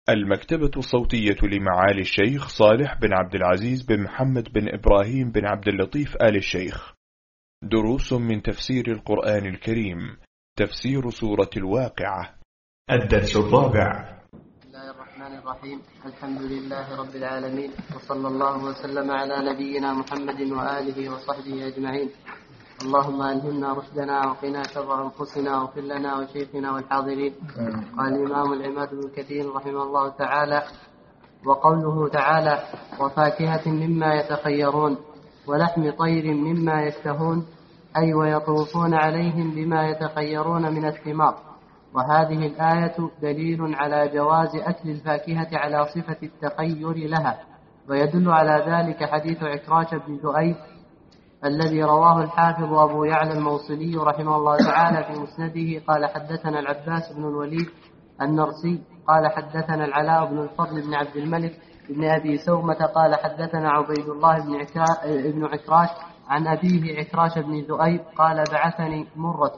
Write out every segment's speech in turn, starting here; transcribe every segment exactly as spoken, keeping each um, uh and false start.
المكتبة الصوتية لمعالي الشيخ صالح بن عبد العزيز بن محمد بن إبراهيم بن عبد اللطيف آل الشيخ. دروس من تفسير القرآن الكريم. تفسير سورة الواقعة. الدرس الرابع. بسم الله الرحمن الرحيم. الحمد لله رب العالمين، وصلى الله وسلم على نبينا محمد وآله وصحبه أجمعين. اللهم ألهمنا رشدنا وقنا شر أنفسنا واغفر لنا وشيخنا والحاضرين. قال الإمام العماد بن كثير رحمه الله تعالى: وقوله تعالى: وفاكهة مما يتخيرون ولحم طير مما يشتهون، أي ويطوفون عليهم بما يتخيرون من الثمار. وهذه الآية دليل على جواز أكل الفاكهة على صفة التخير لها، ويدل على ذلك حديث عكراش بن ذؤيب الذي رواه الحافظ أبو يعلى الموصلي رحمه الله تعالى في مسنده. قال: حدثنا العباس بن الوليد النرسي قال: حدثنا العلاء بن الفضل بن عبد الملك بن أبي سومة قال: حدثنا عبيد الله بن عكراش عن أبيه عكراش بن ذؤيب قال: بعثني مرة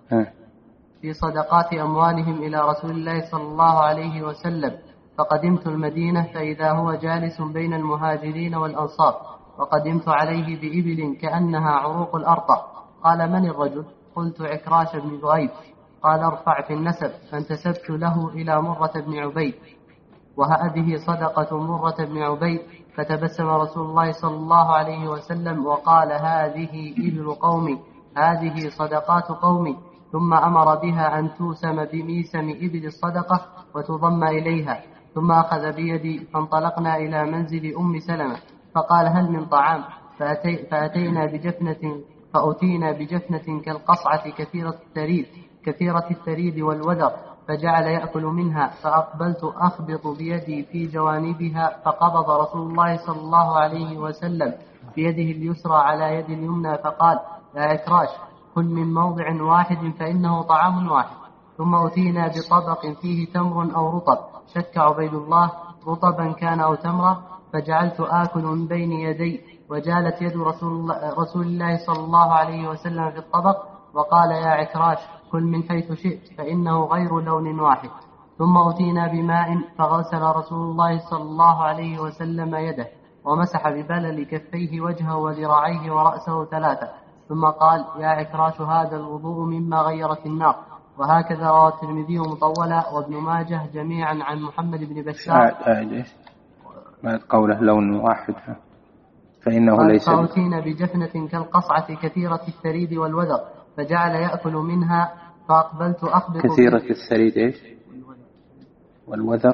في صدقات أموالهم إلى رسول الله صلى الله عليه وسلم، فقدمت المدينة فإذا هو جالس بين المهاجرين والأنصار، وقدمت عليه بإبل كأنها عروق الأرطى. قال: من الرجل؟ قلت: عكراش بن ذؤيب. قال: ارفع في النسب. فانتسبت له إلى مرة بن عبيد، وهذه صدقة مرة بن عبيد. فتبسم رسول الله صلى الله عليه وسلم وقال: هذه إبل قومي، هذه صدقات قومي. ثم أمر بها أن توسم بميسم إبل الصدقة وتضم إليها، ثم أخذ بيدي فانطلقنا إلى منزل أم سلمة، فقال: هل من طعام؟ فأتي فأتينا بجفنة فأتينا بجفنة كالقصعة كثيرة الثريد كثيرة الثريد والوذر، فجعل يأكل منها. فأقبلت أخبط بيدي في جوانبها، فقبض رسول الله صلى الله عليه وسلم بيده اليسرى على يد اليمنى، فقال: يا عكراش، كل من موضع واحد فإنه طعام واحد. ثم أتينا بطبق فيه تمر أو رطب، شك عبيد الله رطبا كان أو تمرا، فجعلت آكل من بين يدي، وجالت يد رسول الله, رسول الله صلى الله عليه وسلم في الطبق، وقال: يا عكراش، كل من حيث شئت فإنه غير لون واحد. ثم أتينا بماء، فغسل رسول الله صلى الله عليه وسلم يده، ومسح ببلل كفيه وجهه وذراعيه ورأسه ثلاثة، ثم قال: يا عكراش، هذا الوضوء مما غيرت النار. وهكذا رواه الترمذي مطولا وابن ماجه جميعا عن محمد بن بشار. بعد قوله لون واحد فإنه ليس. فأتينا بجفنة كالقصعة كثيرة الثريد والوذر، فجعل يأكل منها، فأقبلت أخبط. كثيرة الثريد إيش؟ والوذر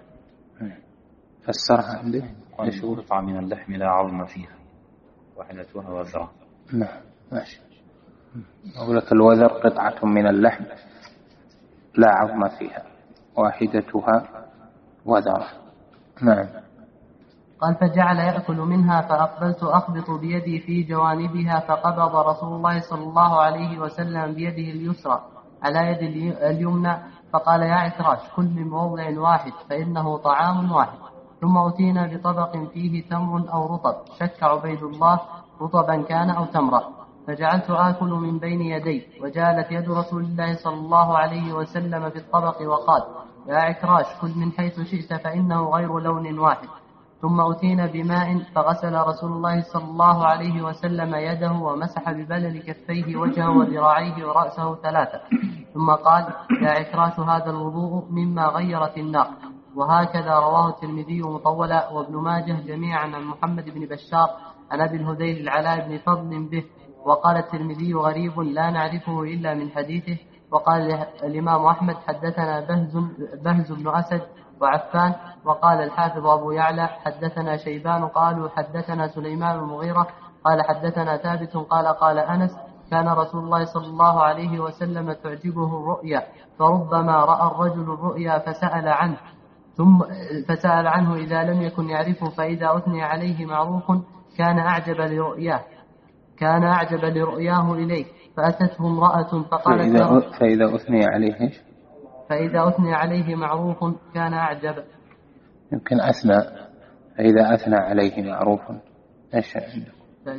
فسرها عنده. إيش قطعة من اللحم لا عظم فيها، وحدتها وذرة. نعم ماشي. أقول لك الوذر قطعة من اللحم لا عظم فيها، واحدتها وذرة. نعم. قال: فجعل يأكل منها، فأقبلت أخبط بيدي في جوانبها، فقبض رسول الله صلى الله عليه وسلم بيده اليسرى على يد اليمنى، فقال: يا عكراش، كل من موضع واحد فإنه طعام واحد. ثم أتينا بطبق فيه تمر أو رطب، شك عبيد الله رطبا كان أو تمرا، فجعلت آكل من بين يدي، وجالت يد رسول الله صلى الله عليه وسلم في الطبق، وقال: يا عكراش، كل من حيث شئت فإنه غير لون واحد. ثم أتينا بماء، فغسل رسول الله صلى الله عليه وسلم يده، ومسح ببلل كفيه وجهه وذراعيه ورأسه ثلاثة، ثم قال: يا عكراش، هذا الوضوء مما غيرت النار. وهكذا رواه الترمذي مطولا وابن ماجه جميعا عن محمد بن بشار عن أبي الهذيل العلاء بن فضل به. وقال الترمذي: غريب لا نعرفه إلا من حديثه. وقال الإمام أحمد: حدثنا بهز, بهز بن أسد وعفان. وقال الحافظ أبو يعلى: حدثنا شيبان قالوا حدثنا سليمان المغيرة قال حدثنا ثابت قال: قال أنس: كان رسول الله صلى الله عليه وسلم تعجبه الرؤيا، فربما رأى الرجل الرؤيا فسأل عنه ثم فسأل عنه إذا لم يكن يعرفه، فإذا أثني عليه معروف كان أعجب لرؤياه كان أعجب لرؤياه إليه. فأتته امرأة فقالت: فإذا, فإذا أثني عليه فإذا أثني عليه معروف كان أعجب. يمكن أثنى. فإذا أثنى عليه معروف إيش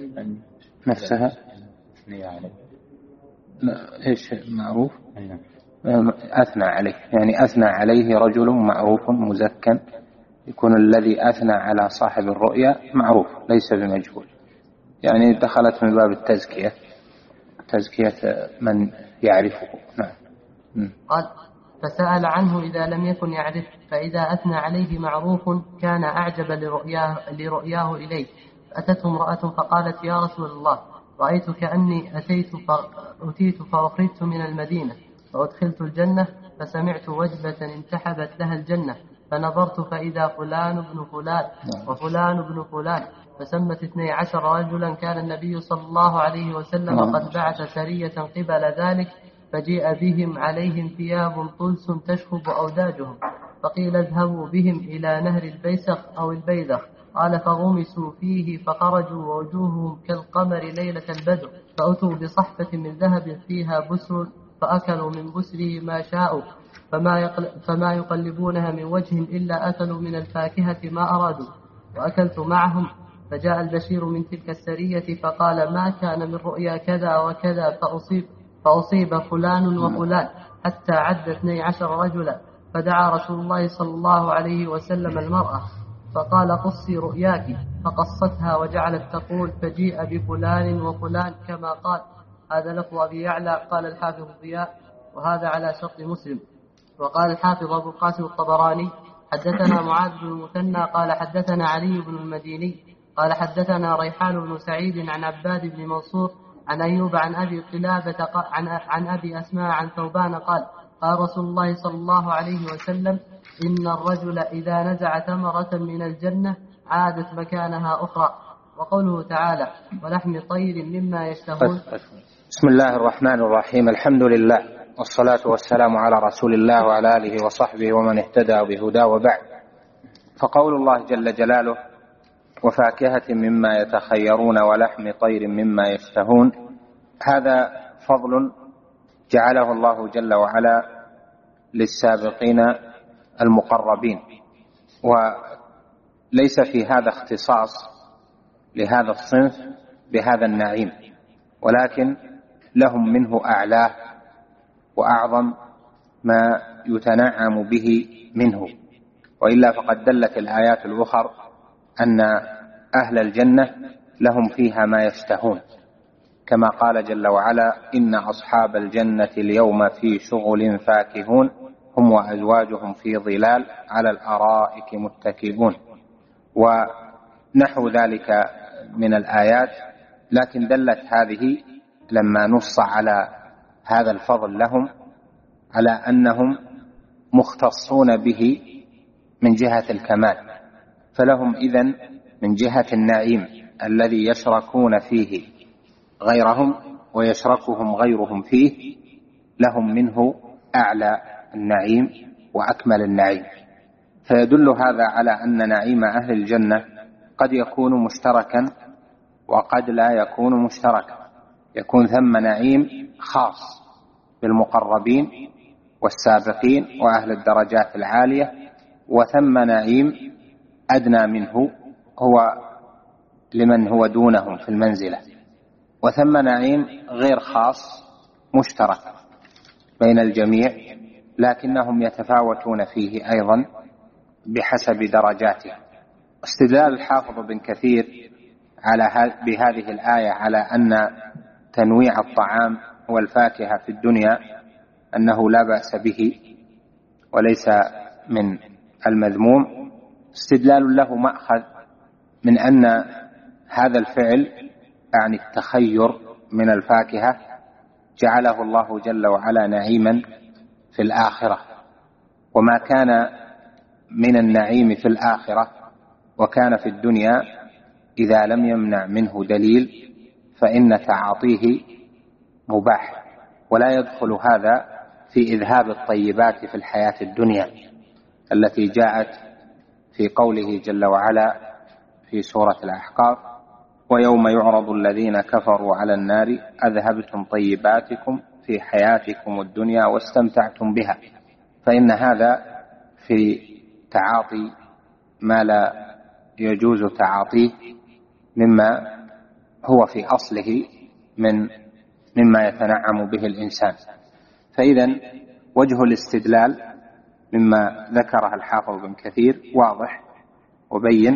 نفسها؟ أثني عليه. لا، إيش معروف؟ أثنى عليه، يعني أثنى عليه رجل معروف مزكى، يكون الذي أثنى على صاحب الرؤيا معروف ليس بمجهول، يعني دخلت من باب التزكية، تزكية من يعرفه. نعم. قال: فسأل عنه إذا لم يكن يعرف، فإذا أثنى عليه معروف كان أعجب لرؤياه, لرؤياه إليه. فأتته امرأة فقالت: يا رسول الله، رأيت كأني أتيت فأتيت فأخرجت من المدينة فأدخلت الجنة، فسمعت وجبة انتحبت لها الجنة، فنظرت فإذا فلان بن فلان وفلان بن فلان، فسمت اثني عشر رجلا. كان النبي صلى الله عليه وسلم قد بعث سرية قبل ذلك، فجيء بهم عليهم ثياب طلس تشهب أوداجهم، فقيل اذهبوا بهم إلى نهر البيسق أو البيذخ. قال: فغمسوا فيه فخرجوا ووجوههم كالقمر ليلة البدر، فأتوا بصحفة من ذهب فيها بسر، فأكلوا من بسره ما شاءوا، فما, يقل فما يقلبونها من وجه إلا أكلوا من الفاكهة ما أرادوا، وأكلت معهم. فجاء البشير من تلك السرية فقال: ما كان من رؤيا كذا وكذا، فأصيب, فأصيب فلان وفلان، حتى عد اثني عشر رجلا. فدعا رسول الله صلى الله عليه وسلم المرأة فقال: قصي رؤياك، فقصتها وجعلت تقول: فجيء بفلان وفلان كما قال. هذا لفظ أبي يعلى. قال الحافظ ضياء: وهذا على شرط مسلم. وقال الحافظ أبو القاسم الطبراني: حدثنا معاذ بن المثنى قال حدثنا علي بن المديني قال حدثنا ريحان بن سعيد عن عباد بن منصور عن أيوب عن أبي قلابة عن, عن أبي أسماء عن ثوبان قال: قال رسول الله صلى الله عليه وسلم: إن الرجل إذا نزع ثمرة من الجنة عادت مكانها أخرى. وقوله تعالى: ولحم طير مما يشتهون. بسم الله الرحمن الرحيم. الحمد لله والصلاة والسلام على رسول الله وعلى آله وصحبه ومن اهتدى بهداه، وبعد. فقول الله جل جلاله: وفاكهة مما يتخيرون ولحم طير مما يشتهون، هذا فضل جعله الله جل وعلا للسابقين المقربين، وليس في هذا اختصاص لهذا الصنف بهذا النعيم، ولكن لهم منه أعلاه وأعظم ما يتنعم به منه. وإلا فقد دلت الآيات الأخرى أن أهل الجنة لهم فيها ما يشتهون، كما قال جل وعلا: إن أصحاب الجنة اليوم في شغل فاكهون هم وأزواجهم في ظلال على الأرائك متكئون، ونحو ذلك من الآيات. لكن دلت هذه لما نص على هذا الفضل لهم على أنهم مختصون به من جهة الكمال، فلهم إذن من جهة النعيم الذي يشركون فيه غيرهم ويشركهم غيرهم فيه، لهم منه أعلى النعيم وأكمل النعيم. فيدل هذا على أن نعيم أهل الجنة قد يكون مشتركا وقد لا يكون مشتركا، يكون ثم نعيم خاص بالمقربين والسابقين وأهل الدرجات العالية، وثم نعيم أدنى منه هو لمن هو دونهم في المنزلة، وثم نعيم غير خاص مشترك بين الجميع، لكنهم يتفاوتون فيه أيضا بحسب درجاته. استدلال الحافظ بن كثير على بهذه الآية على أن تنويع الطعام والفاكهة في الدنيا أنه لا بأس به وليس من المذموم، استدلال له مأخذ من أن هذا الفعل يعني التخير من الفاكهة جعله الله جل وعلا نعيما في الآخرة، وما كان من النعيم في الآخرة وكان في الدنيا إذا لم يمنع منه دليل فإن تعاطيه مباح، ولا يدخل هذا في إذهاب الطيبات في الحياة الدنيا التي جاءت في قوله جل وعلا في سورة الأحقاف: ويوم يعرض الذين كفروا على النار أذهبتم طيباتكم في حياتكم الدنيا واستمتعتم بها. فإن هذا في تعاطي ما لا يجوز تعاطيه مما هو في أصله من مما يتنعم به الإنسان. فإذن وجه الاستدلال مما ذكره الحافظ بن كثير واضح وبين،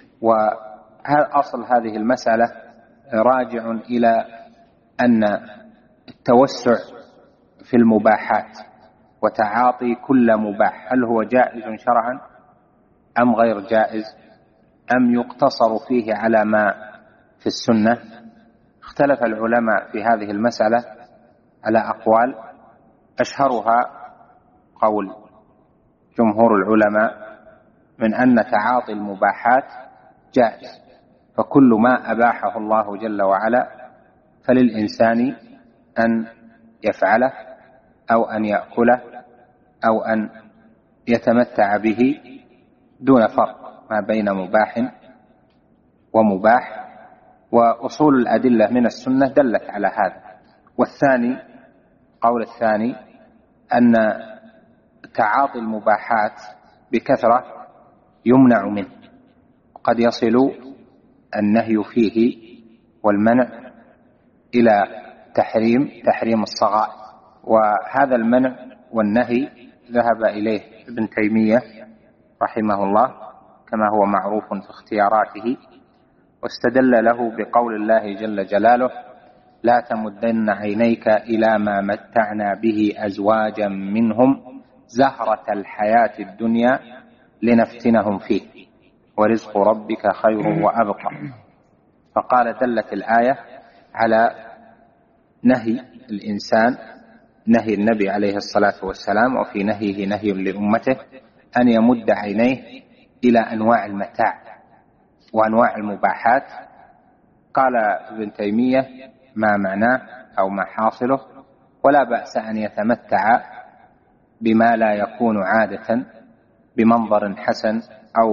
وأصل هذه المسألة راجع إلى أن التوسع في المباحات وتعاطي كل مباح هل هو جائز شرعا أم غير جائز أم يقتصر فيه على ما في السنة. اختلف العلماء في هذه المسألة على أقوال، أشهرها قول جمهور العلماء من أن تعاطي المباحات جائز، فكل ما أباحه الله جل وعلا فللإنسان أن يفعله أو أن يأكله أو أن يتمتع به دون فرق ما بين مباح ومباح، وأصول الأدلة من السنة دلت على هذا. والثاني قول الثاني أن تعاطي المباحات بكثرة يمنع منه، قد يصل النهي فيه والمنع إلى تحريم تحريم الصغائر، وهذا المنع والنهي ذهب إليه ابن تيمية رحمه الله كما هو معروف في اختياراته، واستدل له بقول الله جل جلاله: لا تمدن عينيك إلى ما متعنا به أزواجا منهم زهرة الحياة الدنيا لنفتنهم فيه ورزق ربك خير وأبقى. فقال دلت الآية على نهي الإنسان، نهي النبي عليه الصلاة والسلام، وفي نهيه نهي لأمته أن يمد عينيه إلى أنواع المتاع وأنواع المباحات. قال ابن تيمية ما معناه أو ما حاصله: ولا بأس أن يتمتع بما لا يكون عادة بمنظر حسن أو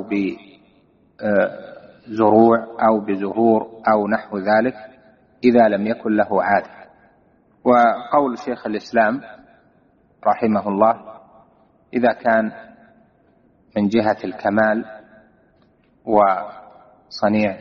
بزروع أو بزهور أو نحو ذلك إذا لم يكن له عادة. وقول شيخ الإسلام رحمه الله: إذا كان من جهة الكمال وصنيع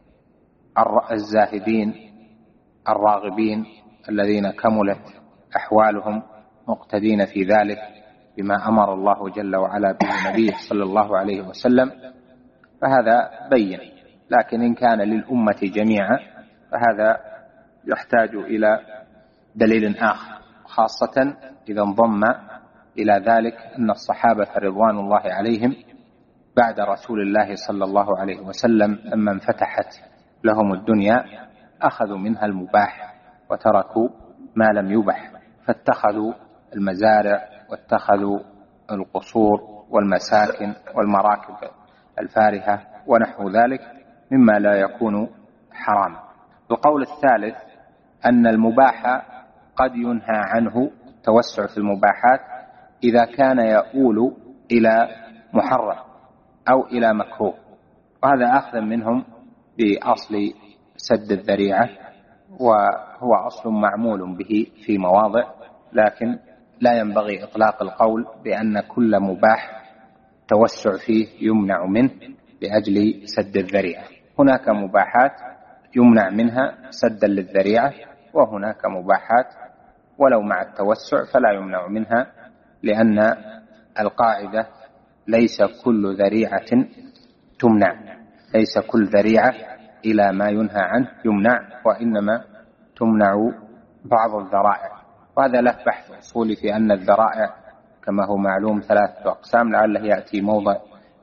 الزاهدين الراغبين الذين كملت أحوالهم مقتدين في ذلك بما أمر الله جل وعلا به نبيه صلى الله عليه وسلم فهذا بين، لكن إن كان للأمة جميعا فهذا يحتاج إلى دليل آخر، خاصة إذا انضم إلى ذلك أن الصحابة رضوان الله عليهم بعد رسول الله صلى الله عليه وسلم لما انفتحت لهم الدنيا أخذوا منها المباح وتركوا ما لم يبح، فاتخذوا المزارع واتخذوا القصور والمساكن والمراكب الفارهة ونحو ذلك مما لا يكون حراما. القول الثالث أن المباح قد ينهى عنه التوسع في المباحات إذا كان يؤول إلى محرم أو إلى مكروه، وهذا أخذ منهم بأصل سد الذريعة، وهو أصل معمول به في مواضع، لكن لا ينبغي إطلاق القول بأن كل مباح توسع فيه يمنع منه لأجل سد الذريعة. هناك مباحات يمنع منها سدا للذريعة، وهناك مباحات ولو مع التوسع فلا يمنع منها، لأن القاعدة ليس كل ذريعة تمنع، ليس كل ذريعة إلى ما ينهى عنه يمنع، وإنما تمنع بعض الذرائع. وهذا له بحث أصولي في أن الذرائع كما هو معلوم ثلاثة أقسام، لعله يأتي موضع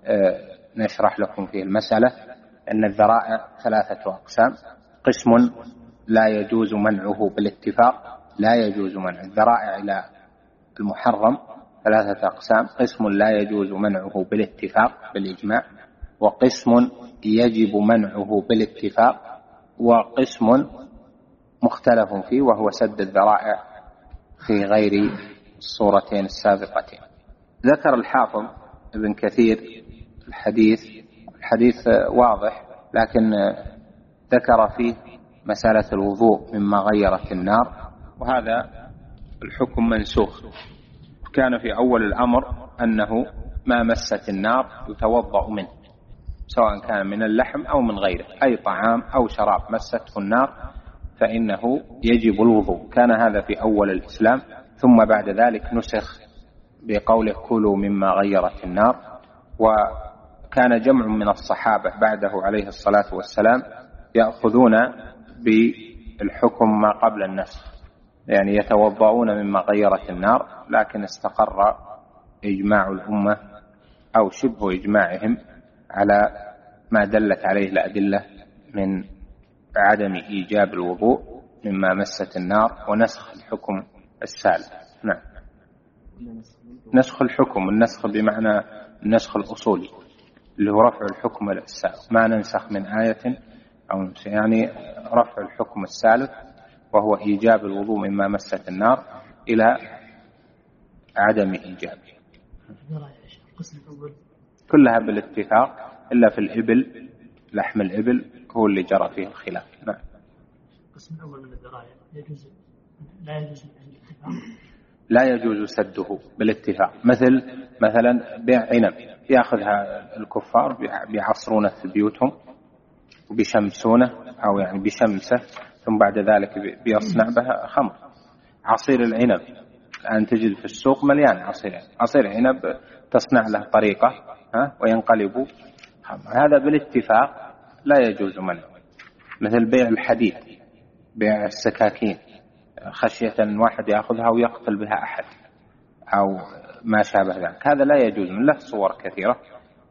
نشرح لكم فيه المسألة. أن الذرائع ثلاثة أقسام: قسم لا يجوز منعه بالاتفاق، لا يجوز منع الذرائع إلى المحرم ثلاثة أقسام: قسم لا يجوز منعه بالاتفاق بالإجماع، وقسم يجب منعه بالاتفاق، وقسم مختلف فيه وهو سد الذرائع في غير الصورتين السابقتين. ذكر الحافظ ابن كثير الحديث الحديث واضح، لكن ذكر فيه مسألة الوضوء مما غيرت النار، وهذا الحكم منسوخ. كان في أول الأمر أنه ما مست النار يتوضأ منه، سواء كان من اللحم أو من غيره، أي طعام أو شراب مسته النار فإنه يجب الوضوء. كان هذا في أول الإسلام، ثم بعد ذلك نسخ بقوله كلوا مما غيرت النار. وكان جمع من الصحابة بعده عليه الصلاة والسلام يأخذون بالحكم ما قبل النسخ، يعني يتوضؤون مما غيرت النار، لكن استقر إجماع الأمة أو شبه إجماعهم على ما دلت عليه الأدلة من عدم إيجاب الوضوء مما مست النار ونسخ الحكم السالف. نعم. نسخ الحكم، النسخ بمعنى النسخ الأصولي اللي هو رفع الحكم السالف، ما ننسخ من آية أو يعني رفع الحكم السالف وهو إيجاب الوضوء مما مست النار إلى عدم إيجابه. كلها بالاتفاق إلا في الإبل، لحم الإبل هو اللي جرى فيه الخلاف. نعم. القسم الأول من الذرائع يجوز لا يجوز بالاتفاق؟ لا يجوز سده بالاتفاق. مثل مثلا بيع عنب يأخذها الكفار بيعصرونه في بيوتهم وبيشمسونه أو يعني بشمسه، ثم بعد ذلك بيصنع بها خمر. عصير العنب الآن تجد في السوق مليان عصير عصير عنب، تصنع له طريقة ها وينقلب خمر. هذا بالاتفاق لا يجوز منه. مثل بيع الحديد، بيع السكاكين خشية أن واحد يأخذها ويقتل بها أحد أو ما شابه ذلك، هذا لا يجوز. من له صور كثيرة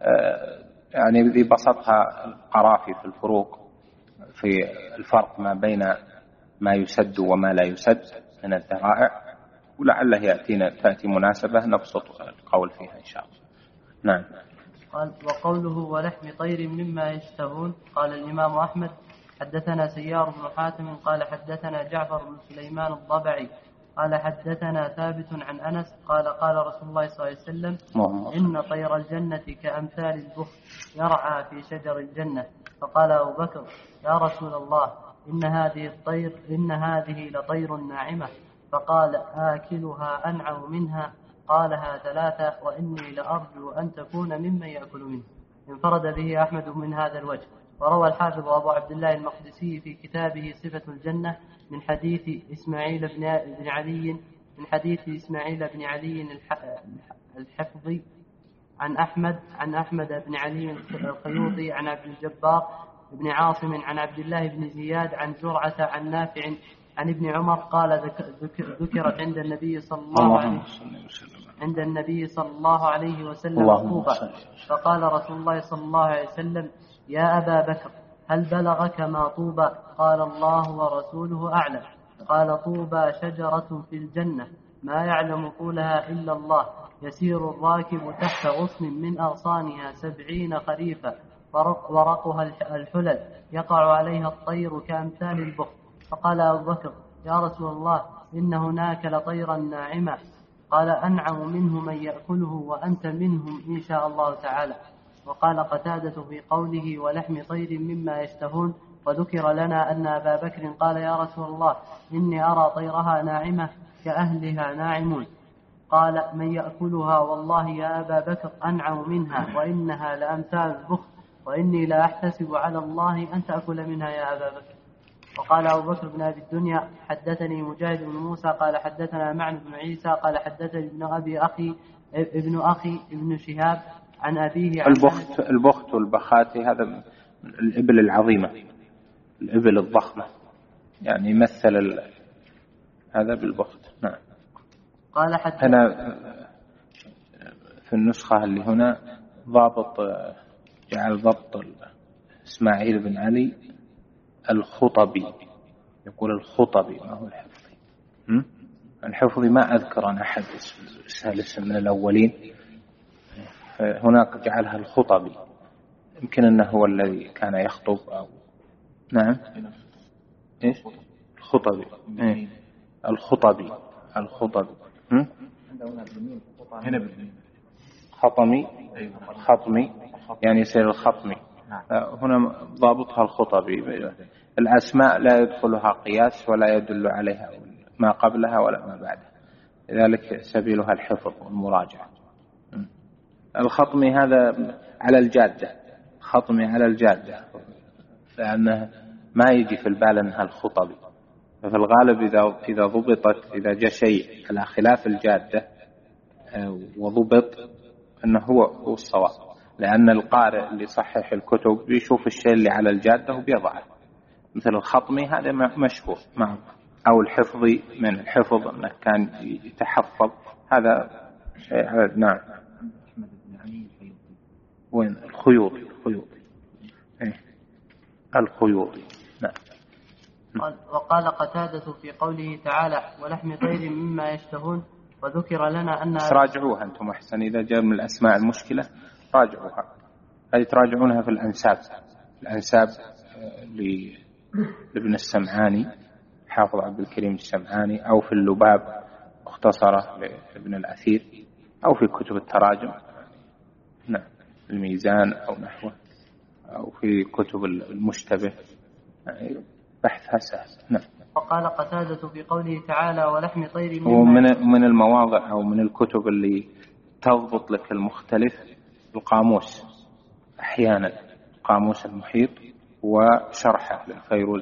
يعني ذي بسطها القرافي في الفروق في الفرق ما بين ما يسد وما لا يسد من الذرائع، ولعله يأتينا تأتي مناسبة نبسط القول فيها إن شاء الله. نعم. قال وقوله ولحم طير مما يشتهون. قال الإمام أحمد حدثنا سيار بن حاتم قال حدثنا جعفر بن سليمان الضبعي قال حدثنا ثابت عن أنس قال قال رسول الله صلى الله عليه وسلم إن طير الجنة كأمثال البخت يرعى في شجر الجنة. فقال أبو بكر يا رسول الله إن هذه الطير إن هذه لطير ناعمة. فقال آكلها أنعم منها. قالها ثلاثة وإني لأرجو أن تكون ممن يأكل منه. انفرد به أحمد من هذا الوجه. وروى الحافظ أبو عبد الله المقدسي في كتابه صفة الجنة من حديث إسماعيل بن علي من حديث إسماعيل بن علي الحفظي عن أحمد عن أحمد بن علي الخيوطي عن عبد الجبار بن عاصم عن عبد الله بن زياد عن زرعة عن نافع عن ابن عمر قال ذكرت عند النبي صلى الله عليه وسلم عند النبي صلى الله عليه وسلم طوبى. فقال رسول الله صلى الله عليه وسلم يا أبا بكر هل بلغك ما طوبى؟ قال الله ورسوله أعلم. قال طوبى شجرة في الجنة ما يعلم طولها إلا الله، يسير الراكب تحت غصن من أغصانها سبعين خريفا ورقها الحلل يقع عليها الطير كأمثال البخت. فقال أبو بكر يا رسول الله إن هناك لطيرا ناعما. قال أنعم منه من يأكله وأنت منهم إن شاء الله تعالى. وقال قتادة في قوله ولحم طير مما يشتهون. وذكر لنا أن أبا بكر قال يا رسول الله إني أرى طيرها ناعمة كأهلها ناعمون. قال من يأكلها والله يا أبا بكر أنعم منها وإنها لأمثال البخت وإني لا أحتسب على الله أن تأكل منها يا أبا بكر. وقال أبو بكر بن أبي الدنيا حدثني مجاهد بن موسى قال حدثنا معن بن عيسى قال حدثني ابن أبي أخي ابن أخي ابن شهاب عن أبيه عن البخت البخت والبخاتي هذا من الإبل العظيمة، الإبل الضخمة، يعني يمثل ال... هذا بالبخت. نعم. قال حتى هنا في النسخة اللي هنا ضابط جعل ضبط إسماعيل بن علي الخطبي، يقول الخطبي ما هو الحفظي. الحفظي ما أذكر أن أحد الاسم من الأولين، هناك جعلها الخطبي، يمكن أنه هو الذي كان يخطب أو نعم إيش الخطبي إيه؟ الخطبي الخطبي هنا بالميم خطمي خطمي يعني يصير الخطمي. هنا ضابطها الخطبي. الأسماء لا يدخلها قياس ولا يدل عليها ما قبلها ولا ما بعدها، لذلك سبيلها الحفظ والمراجعة. الخطمي هذا على الجادة، خطمي على الجادة، لأنه ما يجي في البال أنها الخطبي. ففي الغالب إذا إذا ضبطت إذا جاء شيء على خلاف الجادة وضبط أنه هو هو الصواب، لأن القارئ اللي يصحح الكتب بيشوف الشيء اللي على الجادة وبيضعه، مثل الخطمي هذا مشهور معه، أو الحفظي من الحفظ أنه كان يتحفظ، هذا شيء على نعم. وين الخيوطي؟ الخيوطي إيه؟ الخيوطي نعم. وقال قتادة في قوله تعالى ولحم طير مما يشتهون، وذكر لنا أن راجعوها أنتم أحسن، إذا جاء من الأسماء المشكلة راجعوها، هذه تراجعونها في الأنساب، الأنساب لابن السمعاني حافظ عبد الكريم السمعاني، أو في اللباب مختصرة لابن الأثير، أو في كتب التراجم نعم الميزان أو نحوه، أو في كتب المشتبه يعني بحثها سهل نعم. وقال قتادة في قوله تعالى ولحم طير ومن من المواضع أو من الكتب اللي تضبط لك المختلف القاموس، أحيانا قاموس المحيط وشرحه للفيروز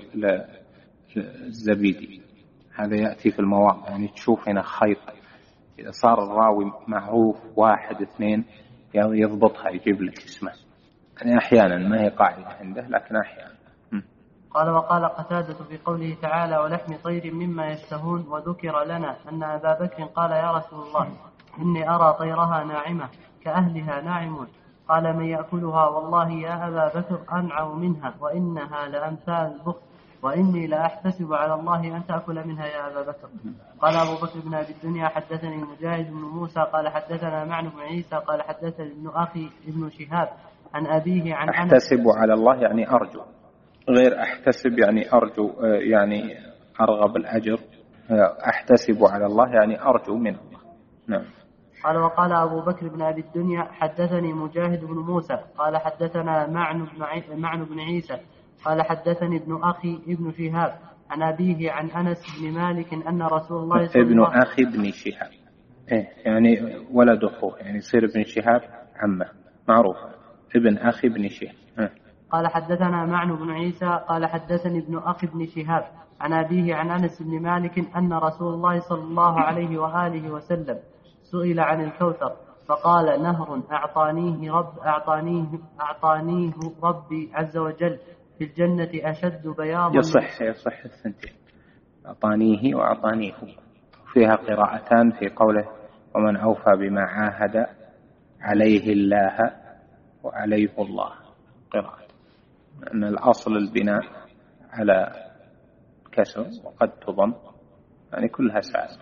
الزبيدي، هذا يأتي في المواضع، يعني تشوف هنا خيط، إذا صار الراوي معروف واحد اثنين يضبطها يجيب لك اسمه، يعني أحيانا ما هي قاعدة عنده لكن أحيانا. قال وقال قتادة في قوله تعالى ولحم طير مما يشتهون، وذكر لنا أن أبا بكر قال يا رسول الله إني أرى طيرها ناعمة كأهلها ناعمون، قال من يأكلها؟ والله يا أبا بكر أنعم منها وإنها لأمثال البخت، وإني لأحتسب على الله أن تأكل منها يا أبا بكر. قال أبو بكر بن أبي الدنيا حدثني مجاهد بن موسى قال حدثنا معن بن عيسى قال حدثني ابن أخي ابن شهاب عن أبيه عن أحتسب على الله يعني أرجو، غير أحتسب يعني أرجو يعني أرغب الأجر، أحتسب على الله يعني أرجو من الله نعم. قال وقال أبو بكر بن أبي الدنيا حدثني مجاهد بن موسى قال حدثنا معن بن معن بن عيسى قال حدثني ابن أخي ابن شهاب عن أبيه عن أنس بن مالك أن رسول الله صلى الله عليه وسلم ابن أخي ابن شهاب إيه يعني ولد أخوه، يعني يصير ابن شهاب عمه معروف، ابن أخي ابن شهاب. قال حدثنا معن بن عيسى قال حدثني ابن أخي ابن شهاب عن أبيه عن أنس بن مالك أن رسول الله صلى الله عليه وآله وسلم سئل عن الكوثر فقال نهر أعطانيه رب أعطانيه أعطانيه ربي عز وجل في الجنة أشد بياضا. يصح يصح الثنتين، أعطانيه وأعطانيه، فيها قراءتان في قوله ومن أوفى بما عاهد عليه الله وعليه الله، قراءة أن الأصل البناء على كسر وقد تضم، يعني كلها سائلة.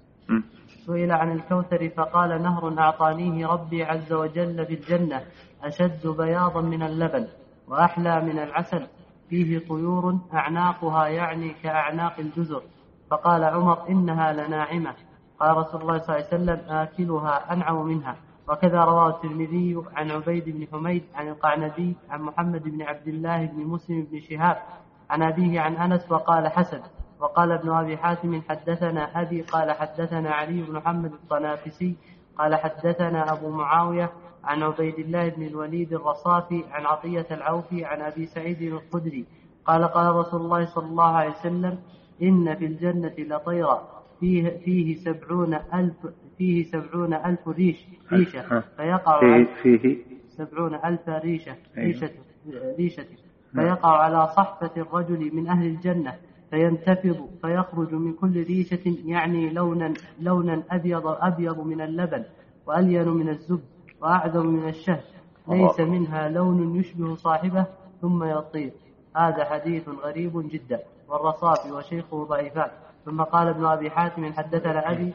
سئل عن الكوثر فقال نهر أعطانيه ربي عز وجل في الجنة أشد بياضا من اللبن وأحلى من العسل، فيه طيور أعناقها يعني كأعناق الجزر، فقال عمر إنها لناعمة، قال رسول الله صلى الله عليه وسلم آكلها أنعم منها. وكذا رواه الترمذي عن عبيد بن حميد عن القعنبي عن محمد بن عبد الله بن مسلم بن شهاب عن أبيه عن أنس وقال حسن. وقال ابن أبي حاتم حدثنا أبي قال حدثنا علي بن محمد الطنافسي قال حدثنا أبو معاوية عن عبيد الله بن الوليد الرصافي عن عطية العوفي عن أبي سعيد الخدري قال قال رسول الله صلى الله عليه وسلم إن في الجنة لطيرا فيه, فيه سبعون ألف فيه سبعون ألف ريش ريشة فيقع فيه, فيه سبعون ألف ريشة ريشة, ريشة فيقع على صحفة الرجل من أهل الجنة فينتفض فيخرج من كل ريشة يعني لونا لونا أبيض أبيض من اللبن وألين من الزبد وأعذب من الشهد، ليس منها لون يشبه صاحبه ثم يطير. هذا حديث غريب جدا، والرصافي وشيخه ضعيفان. ثم قال ابن أبي حاتم حدثنا أبي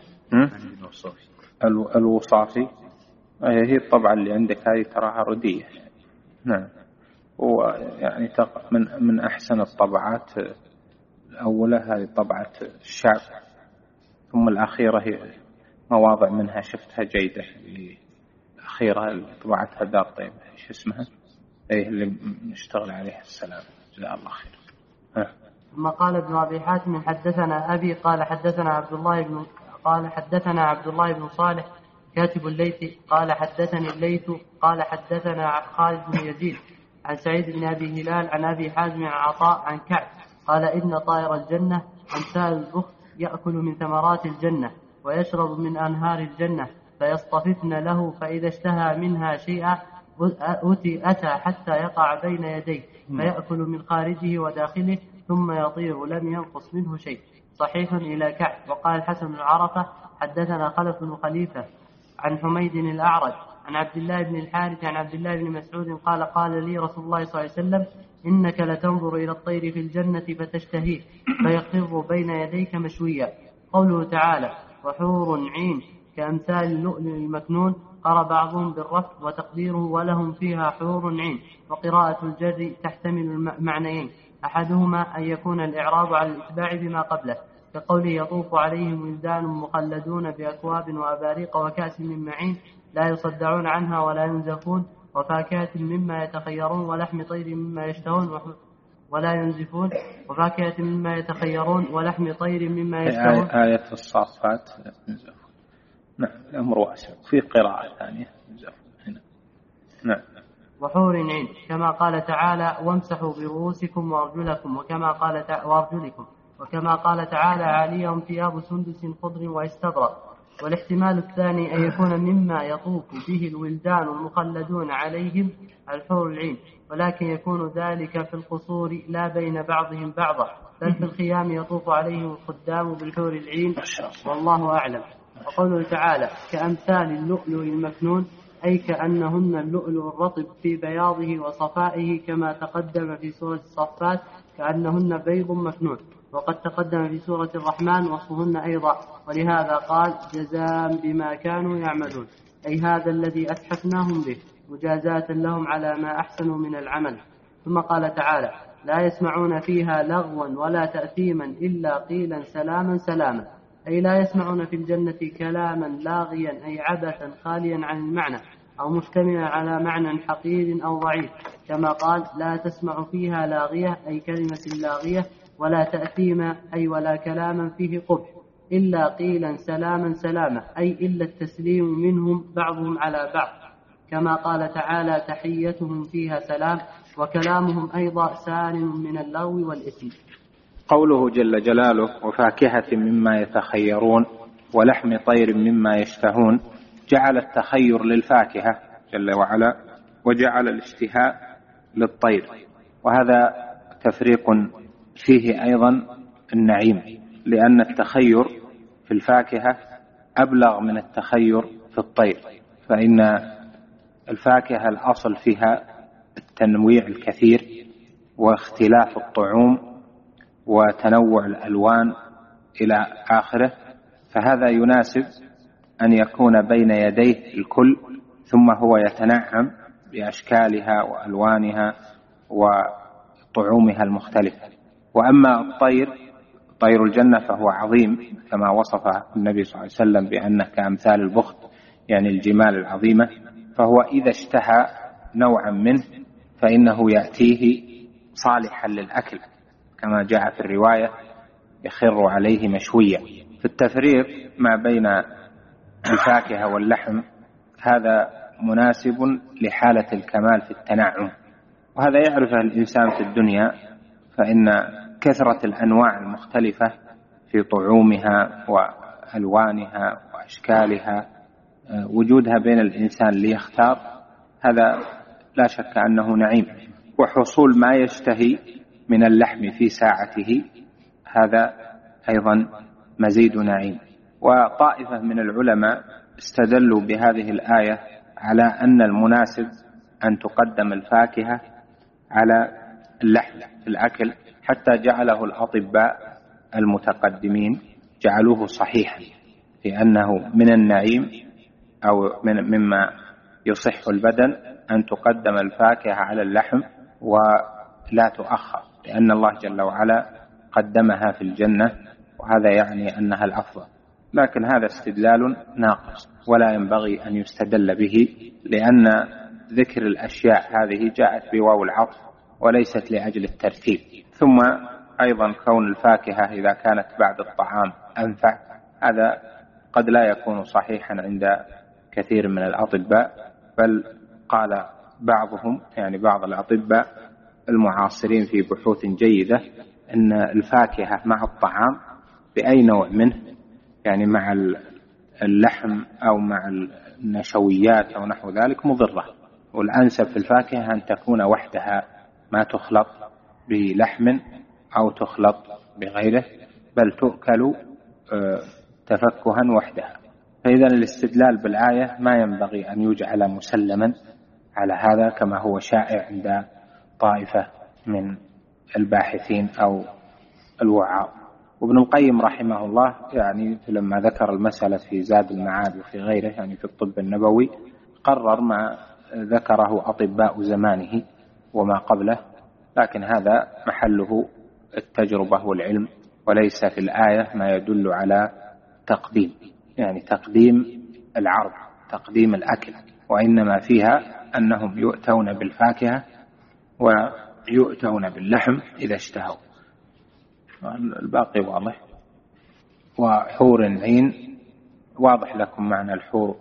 الوصافي، هي الطبعة اللي عندك هذه تراها ردية نعم، ويعني من من أحسن الطبعات الأولى هذه طبعة الشعب، ثم الأخيرة هي مواضع منها شفتها جيدة، الأخيرة طبعتها دار طيب إيش اسمها أيه اللي نشتغل عليها السلام جزاه الله خير. ثم قال ابن أبي حاتم حدثنا أبي قال حدثنا عبد الله بن قال حدثنا عبد الله بن صالح كاتب الليث قال حدثني الليث قال حدثنا خالد بن يزيد عن سعيد بن أبي هلال عن أبي حازم عن عطاء عن كعب قال إن طائر الجنة أمثال البخت يأكل من ثمرات الجنة ويشرب من أنهار الجنة فيصطففن له، فإذا اشتهى منها شيئا أتى حتى يقع بين يديه فيأكل من خارجه وداخله ثم يطير لم ينقص منه شيء. صحيح إلى كعب. وقال حسن بن عرفة حدثنا خلف بن خليفة عن حميد الأعرج عن عبد الله بن الحارث عن عبد الله بن مسعود قال قال لي رسول الله صلى الله عليه وسلم إنك لتنظر إلى الطير في الجنة فتشتهيه فيخر بين يديك مشويا. قوله تعالى وحور عين كأمثال اللؤلؤ المكنون قرأ بعضهم بالرفع وتقديره ولهم فيها حور عين. وقراءة الجر تحتمل المعنيين، أحدهما أن يكون الإعراب على الإتباع بما قبله كقوله يطوف عليهم ولدان مخلدون بأكواب وأباريق وكأس من معين لا يصدعون عنها ولا ينزفون وفاكهة مما يتخيرون ولحم طير مما يشتهون ولا ينزفون وفاكهة مما يتخيرون ولحم طير مما يشتهون. آية الصافات ينزفون. نعم الأمر واسع. في قراءة ثانية ينزفون. نعم. وحور عين كما قال تعالى وامسحوا برؤوسكم وأرجلكم وكما قال وأرجلكم وكما قال تعالى عاليهم ثياب سندس خضر واستبرق. والاحتمال الثاني أن يكون مما يطوف به الولدان المخلدون عليهم الحور العين، ولكن يكون ذلك في القصور لا بين بعضهم بعضا بل في الخيام يطوف عليهم الخدام بالحور العين والله أعلم. وقوله تعالى كأمثال اللؤلؤ المكنون أي كأنهن اللؤلؤ الرطب في بياضه وصفائه كما تقدم في سورة الصفات كأنهن بيض مكنون. وقد تقدم في سورة الرحمن وصفهن أيضا، ولهذا قال جزاء بما كانوا يعملون أي هذا الذي أتحفناهم به مجازاة لهم على ما أحسنوا من العمل. ثم قال تعالى لا يسمعون فيها لغوا ولا تأثيما إلا قيلا سلاما سلاما أي لا يسمعون في الجنة كلاما لاغيا أي عبثا خاليا عن المعنى أو مشتملا على معنى حقير أو ضعيف، كما قال لا تسمع فيها لاغية أي كلمة لاغية ولا تأثيما أي ولا كلاما فيه قبح إلا قيلا سلاما سلاما أي إلا التسليم منهم بعضهم على بعض، كما قال تعالى تحيتهم فيها سلام وكلامهم أيضا سالم من اللغو والإثم. قوله جل جلاله وفاكهة مما يتخيرون ولحم طير مما يشتهون جعل التخير للفاكهة جل وعلا وجعل الاشتهاء للطير، وهذا تفريق فيه أيضا النعيم، لأن التخير في الفاكهة أبلغ من التخير في الطير، فإن الفاكهة الأصل فيها التنويع الكثير واختلاف الطعوم وتنوع الألوان إلى آخره، فهذا يناسب أن يكون بين يديه الكل ثم هو يتنعم بأشكالها وألوانها وطعومها المختلفة. وأما الطير طير الجنة فهو عظيم كما وصفه النبي صلى الله عليه وسلم بأنه كأمثال البخت يعني الجمال العظيمة، فهو إذا اشتهى نوعا منه فإنه يأتيه صالحا للأكل كما جاء في الرواية يخر عليه مشويا. في التفريق ما بين الفاكهة واللحم هذا مناسب لحالة الكمال في التنعم، وهذا يعرفه الإنسان في الدنيا، فإن كثرة الأنواع المختلفة في طعومها وألوانها وأشكالها وجودها بين الإنسان ليختار هذا لا شك أنه نعيم، وحصول ما يشتهي من اللحم في ساعته هذا أيضا مزيد نعيم. وطائفة من العلماء استدلوا بهذه الآية على أن المناسب أن تقدم الفاكهة على اللحم في الأكل، حتى جعله الأطباء المتقدمين جعلوه صحيحا في أنه من النعيم أو من مما يصح البدن أن تقدم الفاكهة على اللحم ولا تؤخر، لأن الله جل وعلا قدمها في الجنة، وهذا يعني أنها الأفضل. لكن هذا استدلال ناقص ولا ينبغي أن يستدل به، لأن ذكر الأشياء هذه جاءت بواو العطف وليست لأجل الترتيب. ثم أيضا كون الفاكهة إذا كانت بعد الطعام أنفع هذا قد لا يكون صحيحا عند كثير من الأطباء، بل قال بعضهم يعني بعض الأطباء المعاصرين في بحوث جيدة أن الفاكهة مع الطعام بأي نوع منه، يعني مع اللحم أو مع النشويات أو نحو ذلك مضرة، والأنسب في الفاكهة أن تكون وحدها ما تخلط بلحم أو تخلط بغيره، بل تؤكل تفكها وحدها. فإذا الاستدلال بالآية ما ينبغي أن يجعل مسلما على هذا كما هو شائع عند طائفة من الباحثين أو الوعاظ. وابن القيم رحمه الله يعني لما ذكر المسألة في زاد المعاد وفي غيره يعني في الطب النبوي قرر ما ذكره أطباء زمانه وما قبله، لكن هذا محله التجربة والعلم، وليس في الآية ما يدل على تقديم يعني تقديم العرض تقديم الأكل، وإنما فيها أنهم يؤتون بالفاكهة ويؤتون باللحم إذا اشتهوا. الباقي واضح. وحور عين واضح لكم معنى الحور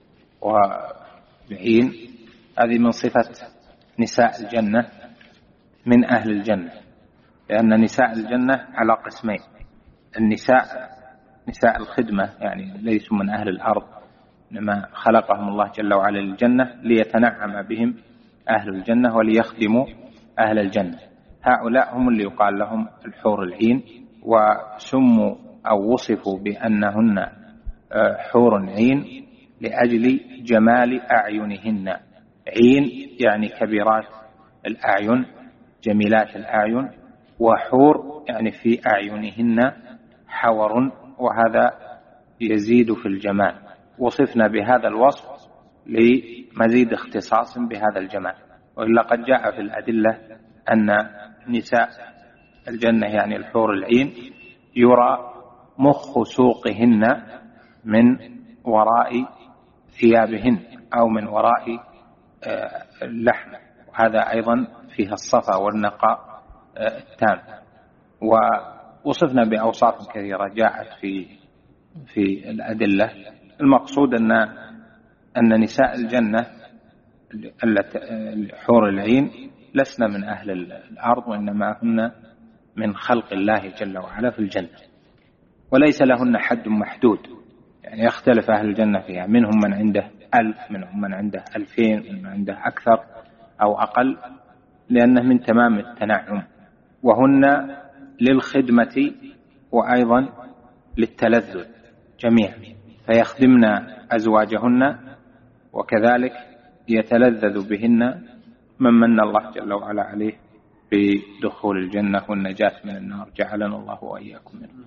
والعين، هذه من صفة نساء الجنة من أهل الجنة، لأن نساء الجنة على قسمين: النساء نساء الخدمة يعني ليسوا من أهل الأرض، إنما خلقهم الله جل وعلا للجنة ليتنعم بهم أهل الجنة وليخدموا أهل الجنة. هؤلاء هم اللي يقال لهم الحور العين، وسموا أو وصفوا بأنهن حور عين لأجل جمال أعينهن. عين يعني كبيرات الأعين جميلات الأعين، وحور يعني في أعينهن حور، وهذا يزيد في الجمال. وصفنا بهذا الوصف لمزيد اختصاص بهذا الجمال، وإلا قد جاء في الأدلة أن نساء الجنة يعني الحور العين يرى مخ سوقهن من وراء ثيابهن أو من وراء اللحم، وهذا أيضا فيها الصفا والنقاء التام. ووصفنا بأوصاف كثيرة جاءت في في الأدلة. المقصود أن أن نساء الجنة حور العين لسنا من أهل الأرض، وإنما هن من خلق الله جل وعلا في الجنة، وليس لهن حد محدود، يعني يختلف أهل الجنة فيها، منهم من عنده ألف، منهم من عنده ألفين، من عنده أكثر أو أقل، لأنه من تمام التنعم. وهن للخدمة وأيضا للتلذذ جميعا، فيخدمن أزواجهن وكذلك يتلذذ بهن من من الله جل وعلا عليه بدخول الجنة والنجاة من النار، جعلنا الله وإياكم منه.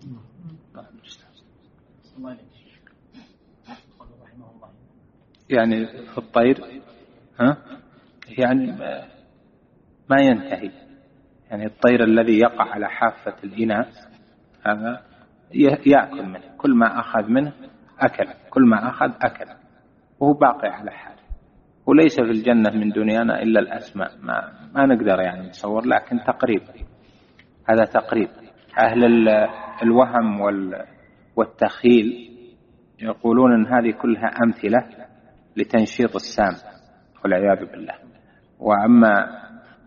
يعني في الطير ها يعني ما ينتهي، يعني الطير الذي يقع على حافة الإناء هذا يأكل منه، كل ما أخذ منه أكل، كل ما أخذ أكل، وهو باقي على حاله. وليس في الجنة من دنيانا إلا الأسماء، ما, ما نقدر يعني نتصور، لكن تقريب، هذا تقريب. أهل الوهم والتخيل يقولون أن هذه كلها أمثلة لتنشيط السام والعياذ بالله، وأما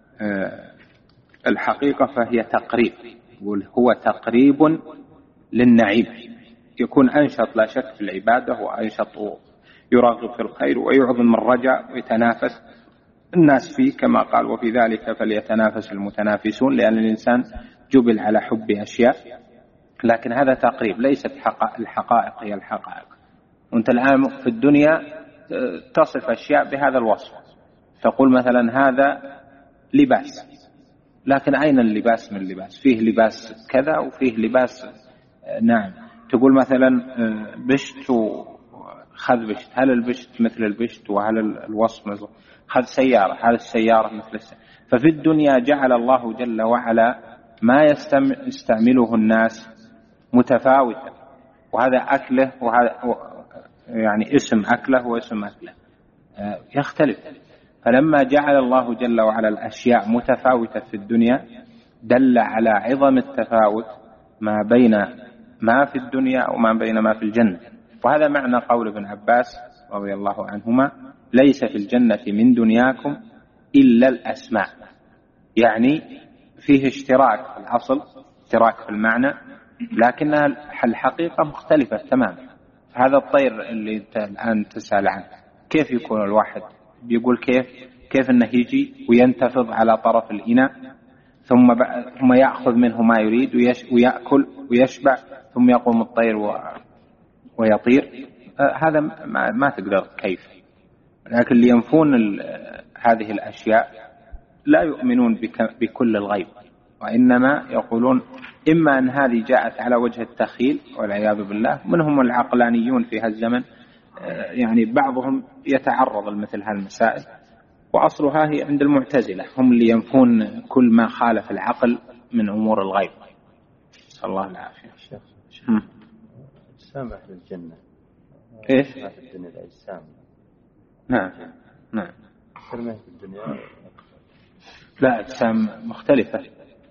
الحقيقة فهي تقريب، هو تقريب للنعيم، يكون أنشط لا شك في العبادة، وأنشط يرغب في الخير ويعظم الرجاء ويتنافس الناس فيه، كما قال وفي ذلك فليتنافس المتنافسون، لأن الإنسان جبل على حب أشياء. لكن هذا تقريب، ليست الحقائق هي الحقائق. وأنت الآن في الدنيا تصف أشياء بهذا الوصف، تقول مثلا هذا لباس، لكن أين اللباس من اللباس؟ فيه لباس كذا وفيه لباس نعم. تقول مثلا بشت وخذ بشت، هل البشت مثل البشت وهل الوصف مثل خذ سيارة، هل السيارة مثل السيارة؟ ففي الدنيا جعل الله جل وعلا ما يستعمله الناس متفاوتا، وهذا أكله وهذا يعني اسم أكله واسم أكله يختلف. فلما جعل الله جل وعلا الأشياء متفاوتة في الدنيا دل على عظم التفاوت ما بين ما في الدنيا وما بين ما في الجنة. وهذا معنى قول ابن عباس رضي الله عنهما: ليس في الجنة من دنياكم إلا الأسماء، يعني فيه اشتراك في الأصل، اشتراك في المعنى، لكنها الحقيقة مختلفة تماما. هذا الطير اللي أنت الآن تسأل عنه كيف يكون الواحد بيقول كيف كيف أنه يجي وينتفض على طرف الإناء ثم ثم يأخذ منه ما يريد ويأكل ويشبع ثم يقوم الطير ويطير. هذا ما, ما تقدر كيف. لكن اللي ينفون هذه الأشياء لا يؤمنون بكل الغيب، وإنما يقولون إما أن هذه جاءت على وجه التخيل والعياذ بالله. منهم العقلانيون في هالزمن، يعني بعضهم يتعرض لمثل هالمسائل، وأصلها هي عند المعتزلة، هم اللي ينفون كل ما خالف العقل من أمور الغيب. صلى الله العافية. أجسام أهل الجنة إيش؟ أهل الدنيا الأجسام. نعم نعم. سلمة في الدنيا لا، أجسام مختلفة.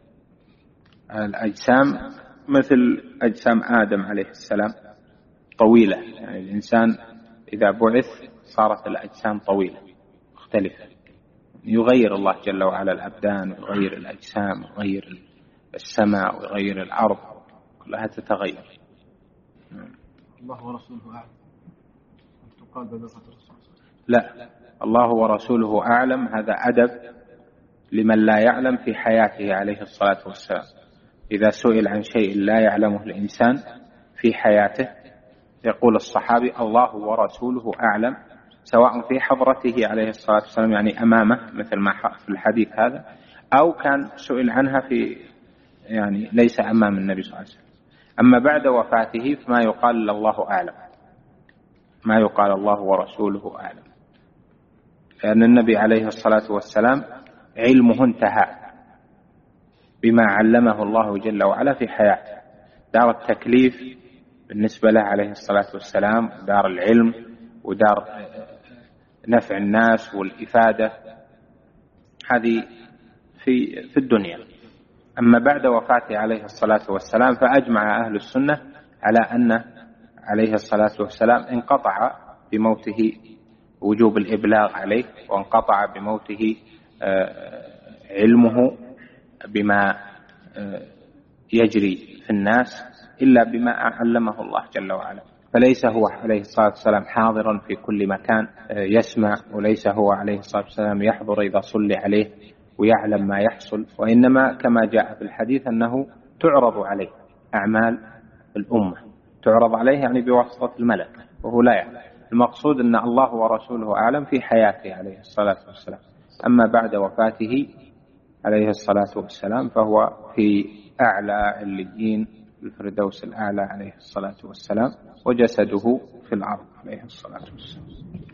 الأجسام مثل أجسام آدم عليه السلام طويلة، يعني الإنسان إذا بعث صارت الأجسام طويلة مختلفة. يغير الله جل وعلا الأبدان ويغير الأجسام ويغير السماء ويغير الأرض، كلها تتغير. الله ورسوله أعلم. تقال بلغة الرسول. لا، الله ورسوله أعلم هذا أدب لمن لا يعلم في حياته عليه الصلاة والسلام. إذا سئل عن شيء لا يعلمه الإنسان في حياته يقول الصحابي الله ورسوله أعلم، سواء في حضرته عليه الصلاة والسلام يعني أمامه مثل ما في الحديث هذا، أو كان سئل عنها في يعني ليس أمام النبي صلى الله عليه وسلم. أما بعد وفاته فما يقال الله أعلم، ما يقال الله ورسوله أعلم، لأن النبي عليه الصلاة والسلام علمه انتهى بما علمه الله جل وعلا في حياته. دار التكليف بالنسبة له عليه الصلاة والسلام دار العلم ودار نفع الناس والإفادة، هذه في في الدنيا. أما بعد وفاته عليه الصلاة والسلام فأجمع أهل السنة على أن عليه الصلاة والسلام انقطع بموته وجوب الإبلاغ عليه، وانقطع بموته علمه بما يجري في الناس إلا بما علمه الله جل وعلا. فليس هو عليه الصلاة والسلام حاضرا في كل مكان يسمع، وليس هو عليه الصلاة والسلام يحضر إذا صلي عليه ويعلم ما يحصل، وإنما كما جاء في الحديث أنه تعرض عليه أعمال الأمة، تعرض عليه يعني بواسطة الملك وهو لا يعلم. المقصود أن الله ورسوله أعلم في حياته عليه الصلاة والسلام. أما بعد وفاته عليه الصلاة والسلام فهو في أعلى عليين الفردوس الأعلى عليه الصلاة والسلام، وجسده في الأرض عليه الصلاة والسلام.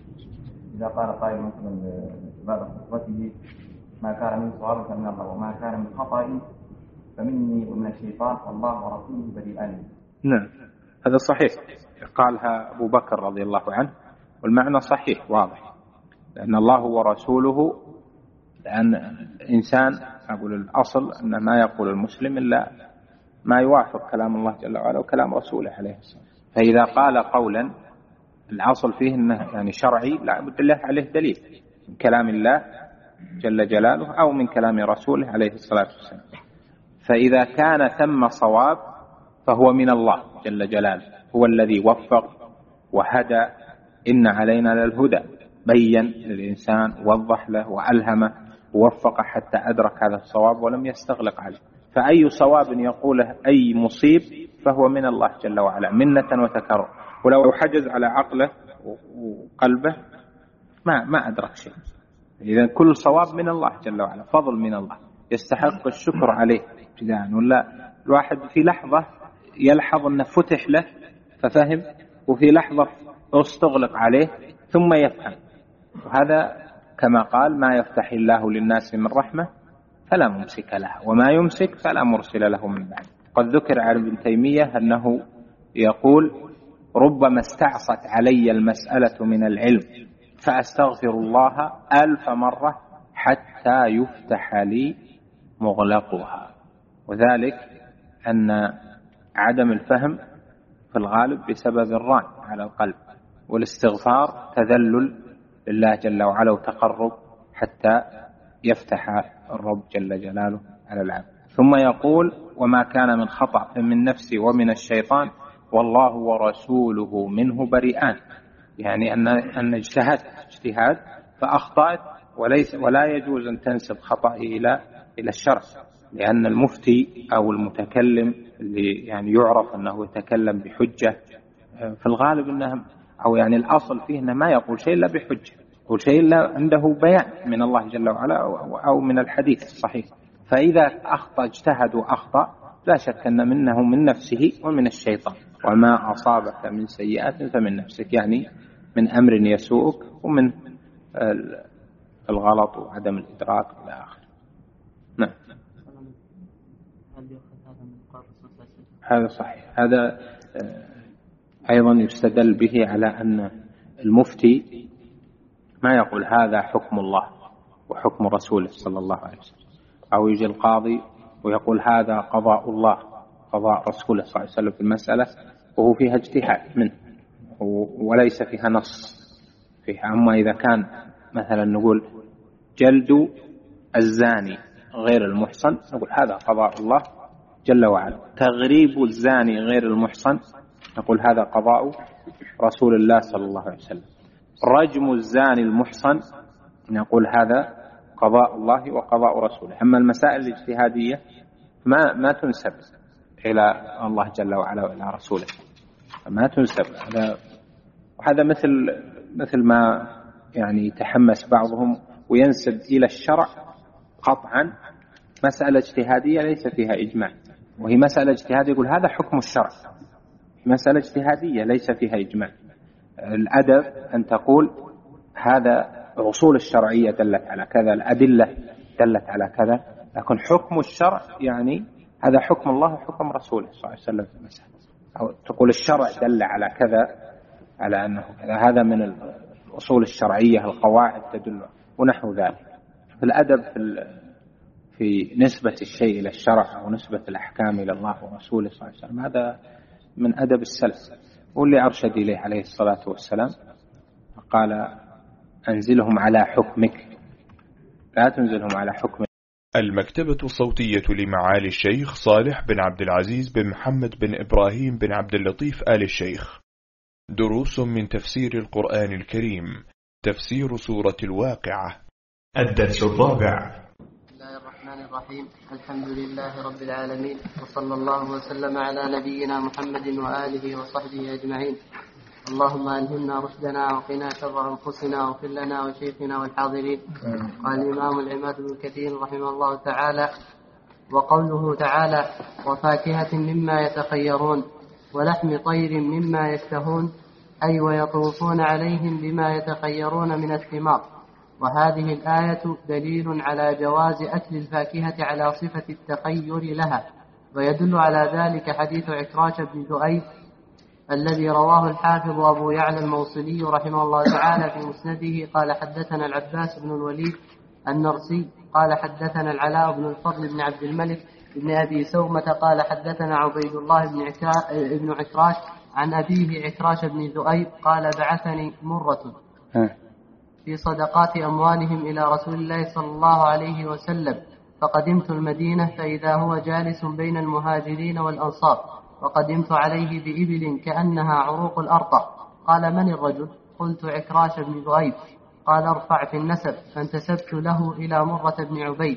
إذا قال قائل مثلا بعد خطبته ما كان من صواب فمن الله وما كان من خطأ فمني ومن الشيطان والله ورسوله بريئان. نعم هذا صحيح، قالها أبو بكر رضي الله عنه، والمعنى صحيح واضح، لأن الله ورسوله، لأن الإنسان أقول الأصل أن ما يقول المسلم إلا ما يوافق كلام الله جل وعلا وكلام رسوله عليه الصلاة والسلام. فإذا قال قولا الأصل فيه أنه يعني شرعي لا بد له عليه دليل من كلام الله جل جلاله أو من كلام رسوله عليه الصلاة والسلام. فإذا كان ثم صواب فهو من الله جل جلاله، هو الذي وفق وهدى. إن علينا للهدى، بين للإنسان ووضح له وألهمه ووفق حتى أدرك هذا الصواب ولم يستغلق عليه. فأي صواب يقوله أي مصيب فهو من الله جل وعلا منة وتكرر، ولو حجز على عقله وقلبه ما ما أدرك شيء. إذا كل صواب من الله جل وعلا، فضل من الله يستحق الشكر عليه ابتداء. ولا الواحد في لحظة يلحظ أنه فتح له ففهم، وفي لحظة استغلق عليه ثم يفهم. وهذا كما قال ما يفتح الله للناس من رحمة فلا ممسك لها وما يمسك فلا مرسل له من بعد. قد ذكر عن ابن تيمية أنه يقول ربما استعصت علي المسألة من العلم فأستغفر الله ألف مرة حتى يفتح لي مغلقها. وذلك أن عدم الفهم في الغالب بسبب الران على القلب، والاستغفار تذلل لله جل وعلا وتقرب حتى يفتح الرب جل جلاله على العبد. ثم يقول وما كان من خطأ فمن نفسي ومن الشيطان والله ورسوله منه بريئان، يعني أن أن اجتهدت اجتهاد فأخطأت، وليس ولا يجوز أن تنسب خطأه إلى إلى الشرع، لأن المفتي أو المتكلم اللي يعني يعرف أنه يتكلم بحجة في الغالب أنه أو يعني الأصل فيه أنه ما يقول شيء إلا بحجة، يقول شيء إلا عنده بيان من الله جل وعلا أو من الحديث الصحيح. فإذا أخطأ اجتهد وأخطأ لا شك أن منه من نفسه ومن الشيطان، وما أصابك من سيئات فمن نفسك، يعني من أمر يسوءك ومن الغلط وعدم الإدراك إلى آخره. نعم. هذا صحيح. هذا أيضا يستدل به على أن المفتي ما يقول هذا حكم الله وحكم رسوله صلى الله عليه وسلم، أو يجي القاضي ويقول هذا قضاء الله قضاء رسوله صلى الله عليه وسلم في المسألة وهو فيها اجتهاد منه وليس فيها نص فيها. أما إذا كان مثلا نقول جلد الزاني غير المحصن نقول هذا قضاء الله جل وعلا، تغريب الزاني غير المحصن نقول هذا قضاء رسول الله صلى الله عليه وسلم، رجم الزاني المحصن نقول هذا قضاء الله وقضاء رسوله. أما المسائل الاجتهادية ما ما تنسب إلى الله جل وعلا وإلى رسوله، ما تنسب. هذا وهذا مثل مثل ما يعني يتحمس بعضهم وينسب إلى الشرع قطعا مسألة اجتهادية ليس فيها إجماع، وهي مسألة اجتهادية يقول هذا حكم الشرع، مسألة اجتهادية ليس فيها إجماع. الأدب أن تقول هذا الأصول الشرعية دلت على كذا، الأدلة دلت على كذا، لكن حكم الشرع يعني هذا حكم الله وحكم رسوله صلى الله عليه وسلم في المسألة، أو تقول الشرع دل على كذا على أنه كذا، هذا من الأصول الشرعية القواعد تدل ونحو ذلك. في الأدب في, في نسبة الشيء إلى الشرع أو نسبة الأحكام إلى الله ورسوله صلى الله عليه وسلم هذا من أدب السلف، واللي أرشد إليه عليه الصلاة والسلام قال أنزلهم على حكمك لا تنزلهم على حكمك. المكتبة الصوتية لمعالي الشيخ صالح بن عبد العزيز بن محمد بن إبراهيم بن عبد اللطيف آل الشيخ. دروس من تفسير القرآن الكريم. تفسير سورة الواقعة. الدرس الرابع. بسم الله الرحمن الرحيم. الحمد لله رب العالمين، وصلى الله وسلم على نبينا محمد وآله وصحبه أجمعين. اللهم ألهمنا رشدنا وقنا شر أنفسنا واغفر لنا وشيخنا والحاضرين. قال الإمام العماد بن كثير رحمه الله تعالى: وقوله تعالى: وفاكهة مما يتخيرون ولحم طير مما يشتهون، أي ويطوفون عليهم بما يتخيرون من الثمار. وهذه الآية دليل على جواز أكل الفاكهة على صفة التخير لها، ويدل على ذلك حديث عكراش بن ذؤيب الذي رواه الحافظ أبو يعلى الموصلي رحمه الله تعالى في مسنده. قال حدثنا العباس بن الوليد النرسي قال حدثنا العلاء بن الفضل بن عبد الملك بن أبي سومة قال حدثنا عبيد الله بن عكراش عن أبيه عكراش بن ذؤيب قال بعثني مرة في صدقات أموالهم إلى رسول الله صلى الله عليه وسلم، فقدمت المدينة فإذا هو جالس بين المهاجرين والأنصار، وقدمت عليه بإبل كأنها عروق الأرطى. قال: من الرجل؟ قلت: عكراش بن ذؤيب. قال: ارفع في النسب. فانتسبت له إلى مرة بن عبيد،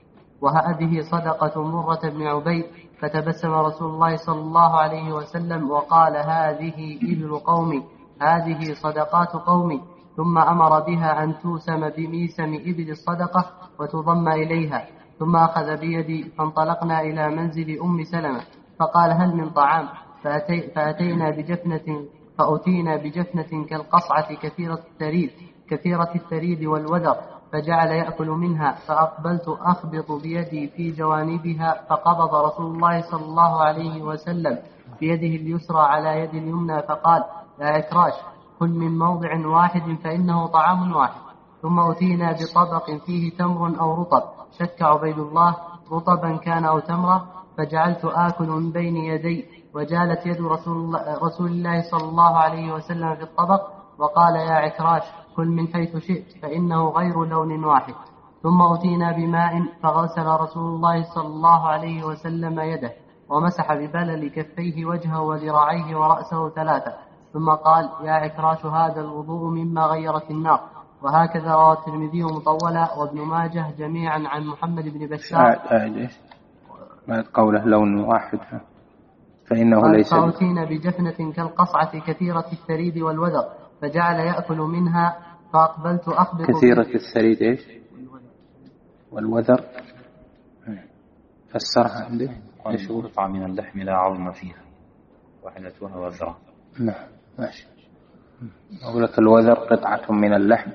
وهذه صدقة مرة بن عبيد. فتبسم رسول الله صلى الله عليه وسلم وقال: هذه إبل قومي، هذه صدقات قومي. ثم أمر بها أن توسم بميسم إبل الصدقة وتضم إليها، ثم أخذ بيدي فانطلقنا إلى منزل أم سلمة، فقال: هل من طعام؟ فأتي فأتينا بجفنة فأتينا بجفنة كالقصعة كثيرة الثريد كثيرة الثريد والوذر، فجعل يأكل منها. فأقبلت أخبط بيدي في جوانبها، فقبض رسول الله صلى الله عليه وسلم بيده اليسرى على يد اليمنى فقال: يا عكراش، كل من موضع واحد فإنه طعام واحد. ثم أتينا بطبق فيه تمر أو رطب، شك عبيد الله رطبا كان أو تمرا، فجعلت آكل من بين يدي، وجالت يد رسول الله, رسول الله صلى الله عليه وسلم في الطبق، وقال: يا عكراش، كل من حيث شئت فإنه غير لون واحد. ثم أتينا بماء فغسل رسول الله صلى الله عليه وسلم يده، ومسح ببلل كفيه وجهه وذراعيه ورأسه ثلاثة، ثم قال: يا عكراش هذا الوضوء مما غيرت النار. وهكذا روى الترمذي مطولا وابن ماجه جميعا عن محمد بن بشار. بعد قوله لون واحد فإنه ليس. فأتينا بجفنة كالقصعة كثيرة الثريد والوذر فجعل يأكل منها فأقبلت أخبط. كثيرة الثريد إيش؟ والوذر فسرها عندي. إيش هو؟ قطعة من اللحم لا عظم فيها وحدتها وذرة. نعم ماشي. أقول لك الوذر قطعة من اللحم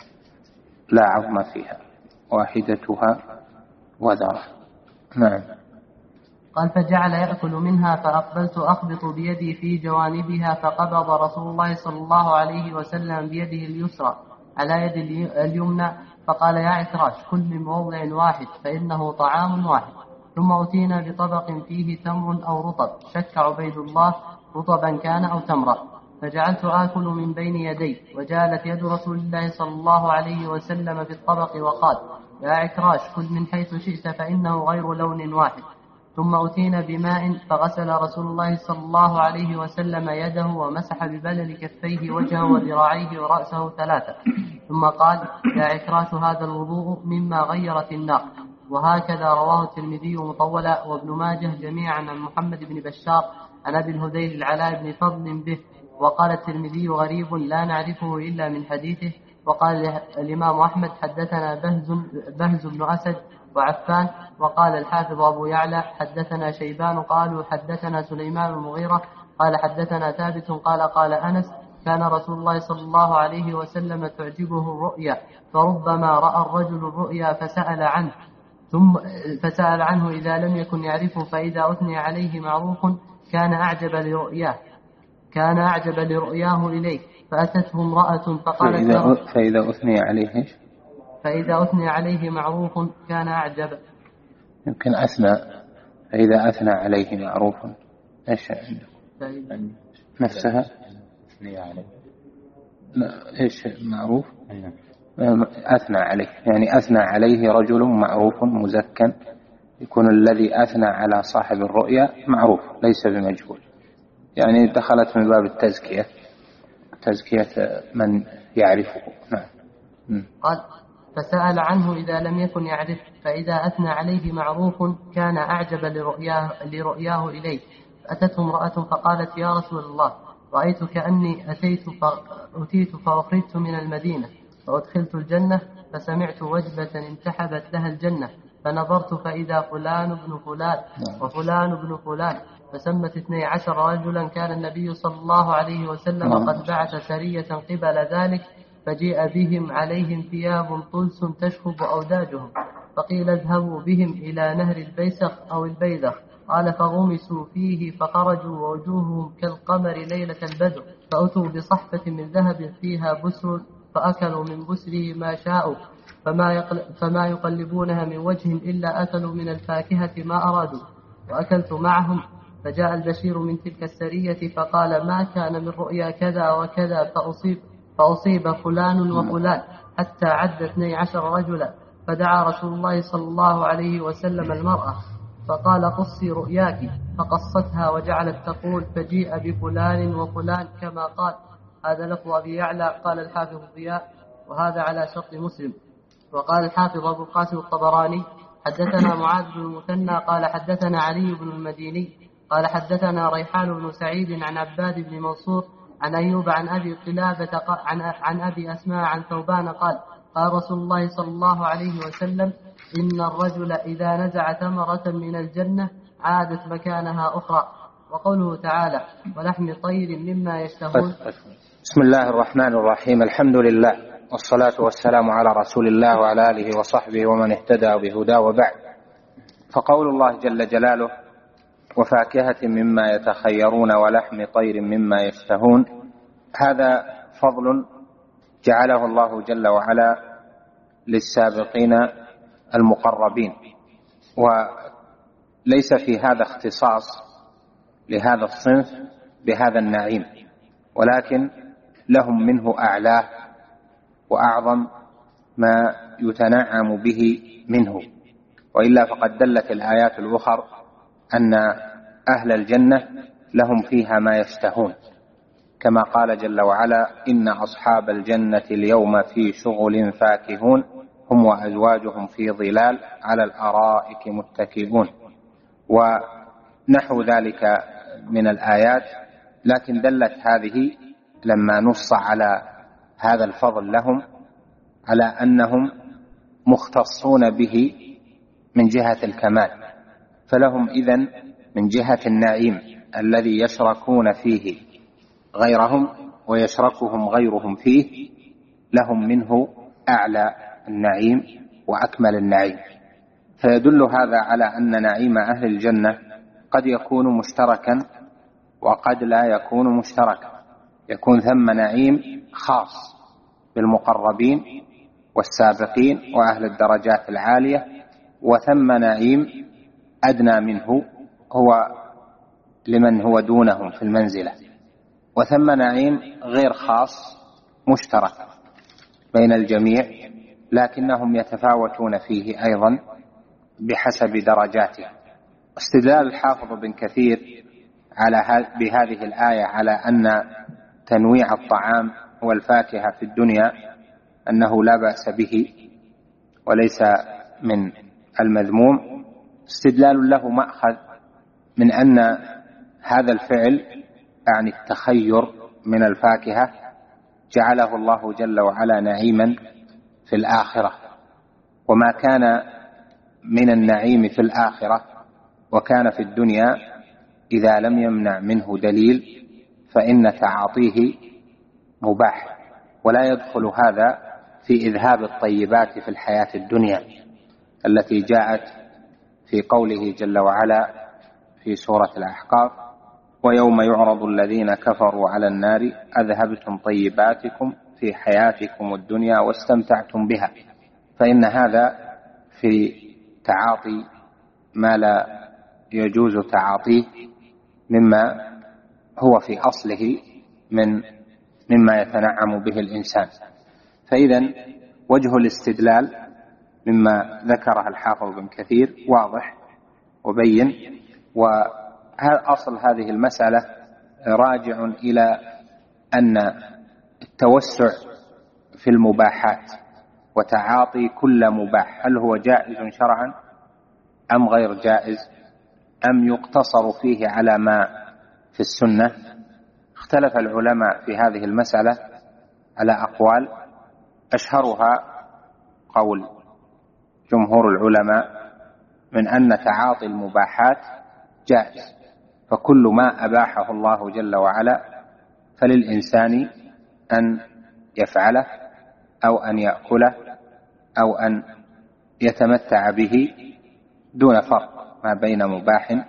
لا عظم فيها واحدتها وذرة. نعم. قال: فجعل يأكل منها فأقبلت أخبط بيدي في جوانبها فقبض رسول الله صلى الله عليه وسلم بيده اليسرى على يد اليمنى فقال: يا عكراش كل من موضع واحد فإنه طعام واحد. ثم أتينا بطبق فيه تمر أو رطب، شك عبيد الله رطبا كان أو تمرا، فجعلت آكل من بين يدي، وجعلت يد رسول الله صلى الله عليه وسلم في الطبق وقال: يا عكراش كل من حيث شئت فإنه غير لون واحد. ثم أتينا بماء فغسل رسول الله صلى الله عليه وسلم يده ومسح ببلل كفيه وجهه وذراعيه ورأسه ثلاثة، ثم قال: يا عكراش هذا الوضوء مما غيرت النار. وهكذا رواه الترمذي مطولا وابن ماجه جميعا عن محمد بن بشار عن أبي الهذيل العلاء بن فضل به. وقال الترمذي: غريب لا نعرفه إلا من حديثه. وقال الإمام أحمد: حدثنا بهز, بهز بن أسد وعفان. وقال الحافظ أبو يعلى: حدثنا شيبان قالوا حدثنا سليمان المغيرة قال حدثنا ثابت قال قال أنس: كان رسول الله صلى الله عليه وسلم تعجبه الرؤيا، فربما رأى الرجل الرؤيا فسأل عنه ثم فسأل عنه إذا لم يكن يعرفه، فإذا أثني عليه معروف كان أعجب لرؤياه كان أعجب لرؤياه إليه. فأتته امرأة فقالت: فإذا, فإذا أثني عليه فإذا أثني عليه معروف كان أعجب. يمكن أثنى. فإذا أثنى عليه معروف إيش نفسها أثني عليه. لا إيش معروف أثنى عليه، يعني أثنى عليه رجل معروف مزكى، يكون الذي أثنى على صاحب الرؤيا معروف ليس بمجهول، يعني دخلت من باب التزكية، تزكية من يعرفه. نعم. قال: فسأل عنه إذا لم يكن يعرف، فإذا أثنى عليه معروف كان أعجب لرؤياه, لرؤياه إليه. فأتته امرأة فقالت: يا رسول الله، رأيت كأني أتيت فأتيت فأخرجت من المدينة فأدخلت الجنة، فسمعت وجبة انتحبت لها الجنة، فنظرت فإذا فلان ابن فلان وفلان ابن فلان، فسمت اثني عشر رجلا. كان النبي صلى الله عليه وسلم قد بعث سرية قبل ذلك، فجيء بهم عليهم ثياب طلس تشخب أوداجهم، فقيل: اذهبوا بهم إلى نهر البيسخ أو البيذخ. قال: فغمسوا فيه فخرجوا ووجوههم كالقمر ليلة البدر، فأتوا بصحفة من ذهب فيها بسر، فأكلوا من بسره ما شاءوا، فما, يقل فما يقلبونها من وجه إلا أكلوا من الفاكهة ما أرادوا، وأكلت معهم. فجاء البشير من تلك السرية فقال: ما كان من رؤيا كذا وكذا، فأصيب, فأصيب فلان وفلان، حتى عد اثني عشر رجلا. فدعا رسول الله صلى الله عليه وسلم المرأة فقال: قصي رؤياك، فقصتها وجعلت تقول: فجيء بفلان وفلان كما قال. هذا لفظ أبي يعلى. قال الحافظ ضياء: وهذا على شرط مسلم. وقال الحافظ أبو القاسم الطبراني: حدثنا معاذ بن المثنى قال حدثنا علي بن المديني قال حدثنا ريحان بن سعيد عن عباد بن منصور عن أيوب عن أبي قلابة عن, عن أبي أسماء عن ثوبان قال: قال رسول الله صلى الله عليه وسلم: إن الرجل إذا نزع ثمرة من الجنة عادت مكانها أخرى. وقوله تعالى: ولحم طير مما يشتهون. بسم الله الرحمن الرحيم. الحمد لله والصلاة والسلام على رسول الله وعلى آله وصحبه ومن اهتدى بهداه، وبعد. فقول الله جل جلاله: وفاكهة مما يتخيرون ولحم طير مما يشتهون، هذا فضل جعله الله جل وعلا للسابقين المقربين، وليس في هذا اختصاص لهذا الصنف بهذا النعيم، ولكن لهم منه أعلاه وأعظم ما يتنعم به منه. وإلا فقد دلت الآيات الأخر أن أهل الجنة لهم فيها ما يشتهون، كما قال جل وعلا: إن أصحاب الجنة اليوم في شغل فاكهون هم وأزواجهم في ظلال على الأرائك متكئون، ونحو ذلك من الآيات. لكن دلت هذه لما نص على هذا الفضل لهم على أنهم مختصون به من جهة الكمال، فلهم إذن من جهة النعيم الذي يشركون فيه غيرهم ويشركهم غيرهم فيه، لهم منه أعلى النعيم وأكمل النعيم. فيدل هذا على أن نعيم أهل الجنة قد يكون مشتركا وقد لا يكون مشتركا، يكون ثم نعيم خاص بالمقربين والسابقين وأهل الدرجات العالية، وثم نعيم أدنى منه هو لمن هو دونهم في المنزلة، وثم نعيم غير خاص مشترك بين الجميع لكنهم يتفاوتون فيه أيضا بحسب درجاته. استدلال الحافظ بن كثير على بهذه الآية على أن تنويع الطعام والفاكهة في الدنيا أنه لا بأس به وليس من المذموم، استدلال له مأخذ من أن هذا الفعل يعني التخير من الفاكهة جعله الله جل وعلا نعيما في الآخرة، وما كان من النعيم في الآخرة وكان في الدنيا إذا لم يمنع منه دليل فإن تعاطيه مباح، ولا يدخل هذا في إذهاب الطيبات في الحياة الدنيا التي جاءت في قوله جل وعلا في سورة الأحقاف: ويوم يعرض الذين كفروا على النار أذهبتم طيباتكم في حياتكم الدنيا واستمتعتم بها. فإن هذا في تعاطي ما لا يجوز تعاطيه مما هو في أصله من مما يتنعم به الإنسان. فإذن وجه الاستدلال مما ذكره الحافظ بن كثير واضح وبين، وأصل هذه المسألة راجع إلى أن التوسع في المباحات وتعاطي كل مباح هل هو جائز شرعا أم غير جائز أم يقتصر فيه على ما في السنة. اختلف العلماء في هذه المسألة على أقوال، أشهرها قول جمهور العلماء من أن تعاطي المباحات جائز، فكل ما أباحه الله جل وعلا فللإنسان أن يفعله أو أن يأكله أو أن يتمتع به دون فرق ما بين مباح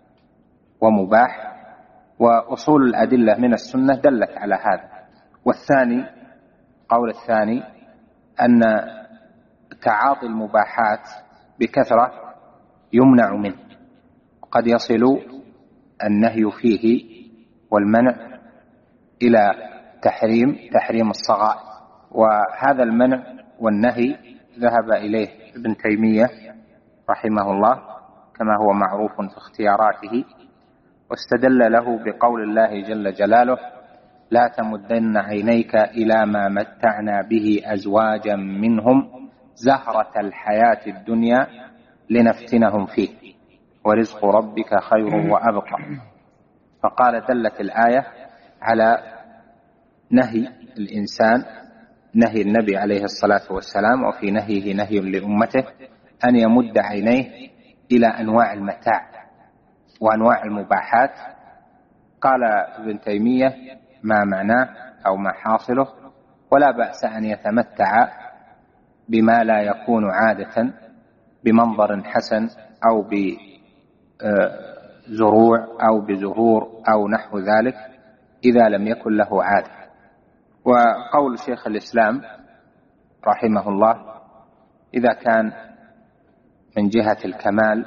ومباح، وأصول الأدلة من السنة دلت على هذا. والثاني قول الثاني أن تعاطي المباحات بكثرة يمنع منه، قد يصل النهي فيه والمنع إلى تحريم تحريم الصغائر، وهذا المنع والنهي ذهب إليه ابن تيمية رحمه الله كما هو معروف في اختياراته، واستدل له بقول الله جل جلاله: لا تمدن عينيك إلى ما متعنا به أزواجا منهم زهرة الحياة الدنيا لنفتنهم فيه ورزق ربك خير وأبقى. فقال دلت الآية على نهي الإنسان، نهي النبي عليه الصلاة والسلام وفي نهيه نهي لأمته أن يمد عينيه إلى أنواع المتاع وأنواع المباحات. قال ابن تيمية ما معناه أو ما حاصله: ولا بأس أن يتمتع بما لا يكون عادة بمنظر حسن أو بزروع أو بزهور أو نحو ذلك إذا لم يكن له عادة. وقول شيخ الإسلام رحمه الله: إذا كان من جهة الكمال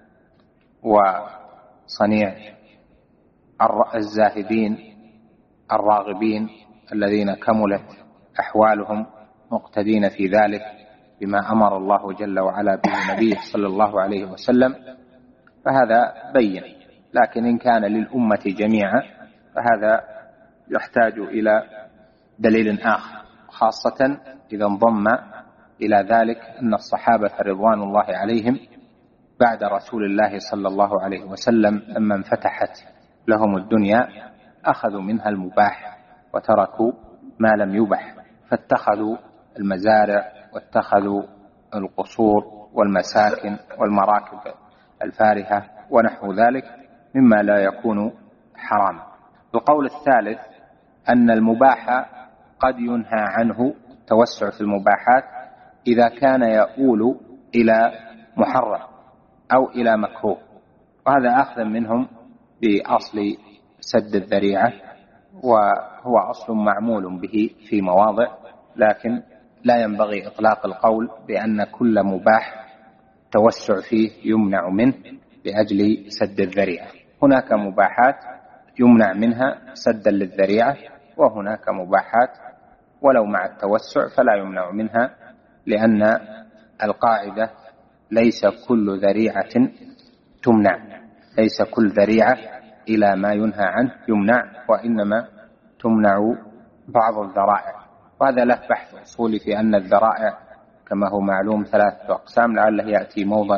وصنيع الزاهدين الراغبين الذين كملت أحوالهم مقتدين في ذلك بما أمر الله جل وعلا به نبيه صلى الله عليه وسلم، فهذا بين. لكن إن كان للأمة جميعا فهذا يحتاج إلى دليل آخر، خاصة إذا انضم إلى ذلك أن الصحابة رضوان الله عليهم بعد رسول الله صلى الله عليه وسلم لما انفتحت لهم الدنيا أخذوا منها المباح وتركوا ما لم يبح، فاتخذوا المزارع واتخذوا القصور والمساكن والمراكب الفارهة ونحو ذلك مما لا يكون حراما. القول الثالث أن المباح قد ينهى عنه التوسع في المباحات إذا كان يؤول إلى محرم أو إلى مكروه، وهذا أخذ منهم بأصل سد الذريعة، وهو أصل معمول به في مواضع، لكن لا ينبغي إطلاق القول بأن كل مباح توسع فيه يمنع منه لأجل سد الذريعة. هناك مباحات يمنع منها سدا للذريعة، وهناك مباحات ولو مع التوسع فلا يمنع منها، لأن القاعدة ليس كل ذريعة تمنع، ليس كل ذريعة إلى ما ينهى عنه يمنع، وإنما تمنع بعض الذرائع. وهذا له بحث أصولي في أن الذرائع كما هو معلوم ثلاثة أقسام، لعله يأتي موضع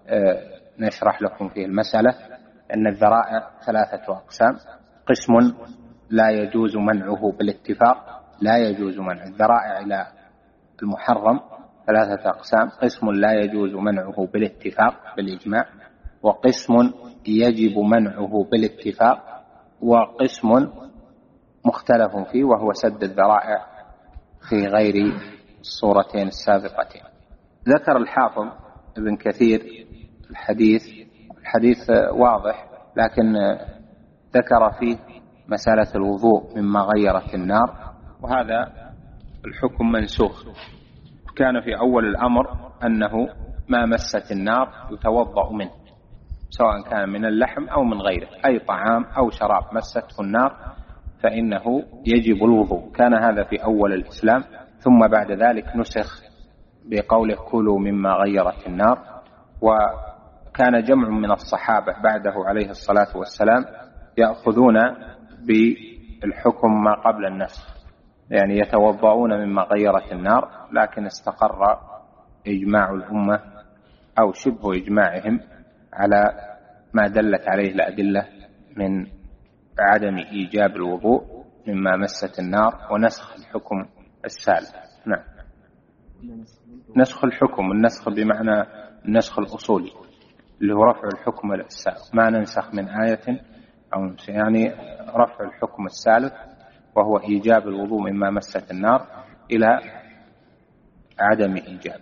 نشرح لكم فيه المسألة. أن الذرائع ثلاثة أقسام: قسم لا يجوز منعه بالاتفاق، لا يجوز منع الذرائع إلى المحرم ثلاثة أقسام: قسم لا يجوز منعه بالاتفاق بالإجماع، وقسم يجب منعه بالاتفاق، وقسم مختلف فيه وهو سد الذرائع في غير الصورتين السابقتين. ذكر الحافظ ابن كثير الحديث الحديث واضح، لكن ذكر فيه مسألة الوضوء مما غيرت النار، وهذا الحكم منسوخ. كان في أول الأمر أنه ما مست النار يتوضأ منه، سواء كان من اللحم أو من غيره، أي طعام أو شراب مسته النار فإنه يجب الوضوء. كان هذا في أول الإسلام، ثم بعد ذلك نسخ بقوله كلوا مما غيرت النار. وكان جمع من الصحابة بعده عليه الصلاة والسلام يأخذون بالحكم ما قبل النسخ، يعني يتوضؤون مما غيرت النار، لكن استقر إجماع الأمة أو شبه إجماعهم على ما دلت عليه الأدلة من عدم إيجاب الوضوء مما مست النار ونسخ الحكم السالف. نعم، نسخ الحكم، النسخ بمعنى النسخ الأصولي اللي هو رفع الحكم السالف، ما ننسخ من آية أو ننسخ، يعني رفع الحكم السالف وهو إيجاب الوضوء مما مست النار إلى عدم إيجابه.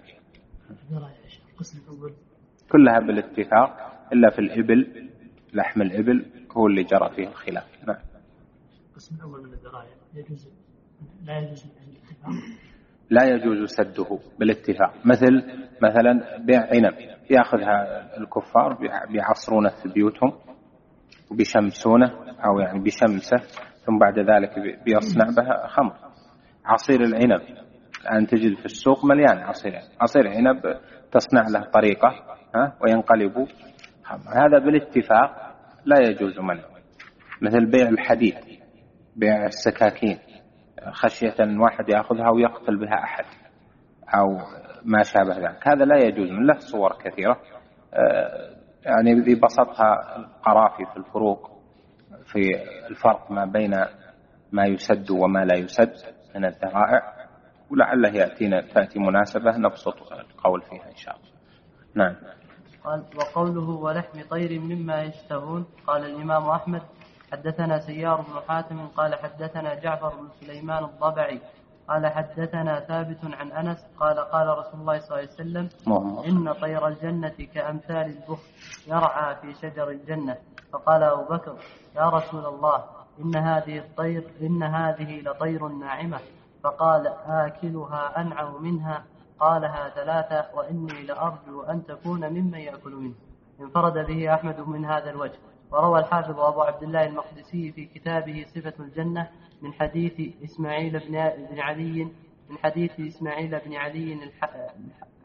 كلها بالاتفاق إلا في الإبل، لحم الإبل هو اللي جرى فيه الخلاف. نعم. القسم الأول من الذرائع يجوز لا يجوز الاتفاق، لا يجوز سده بالاتفاق، مثل مثلا بيع عنب يأخذها الكفار بيعصرونه في بيوتهم وبيشمسونه أو يعني بشمسه، ثم بعد ذلك بيصنع بها خمر. عصير العنب الآن تجد في السوق مليان عصير عصير عنب، تصنع له طريقة ها وينقلب خمر. هذا بالاتفاق لا يجوز منعه. مثل بيع الحديد، بيع السكاكين، خشية أن واحد يأخذها ويقتل بها أحد أو ما شابه ذلك، هذا لا يجوز. من له صور كثيرة يعني ببسطها القرافي في الفروق في الفرق ما بين ما يسد وما لا يسد من الذرائع، ولعله يأتينا تأتي مناسبة نبسط القول فيها إن شاء الله. نعم. قال وقوله ولحم طير مما يشتهون. قال الإمام أحمد حدثنا سيار بن حاتم قال حدثنا جعفر بن سليمان الضبعي قال حدثنا ثابت عن أنس قال قال رسول الله صلى الله عليه وسلم إن طير الجنة كأمثال البخت يرعى في شجر الجنة. فقال أبو بكر يا رسول الله إن هذه الطير إن هذه لطير ناعمة. فقال آكلها أنعم منها. قالها ثلاثة وإني لأرجو أن تكون ممن يأكل منه. انفرد به أحمد من هذا الوجه. وروى الحافظ أبو عبد الله المقدسي في كتابه صفة الجنة من حديث إسماعيل بن علي من حديث إسماعيل بن علي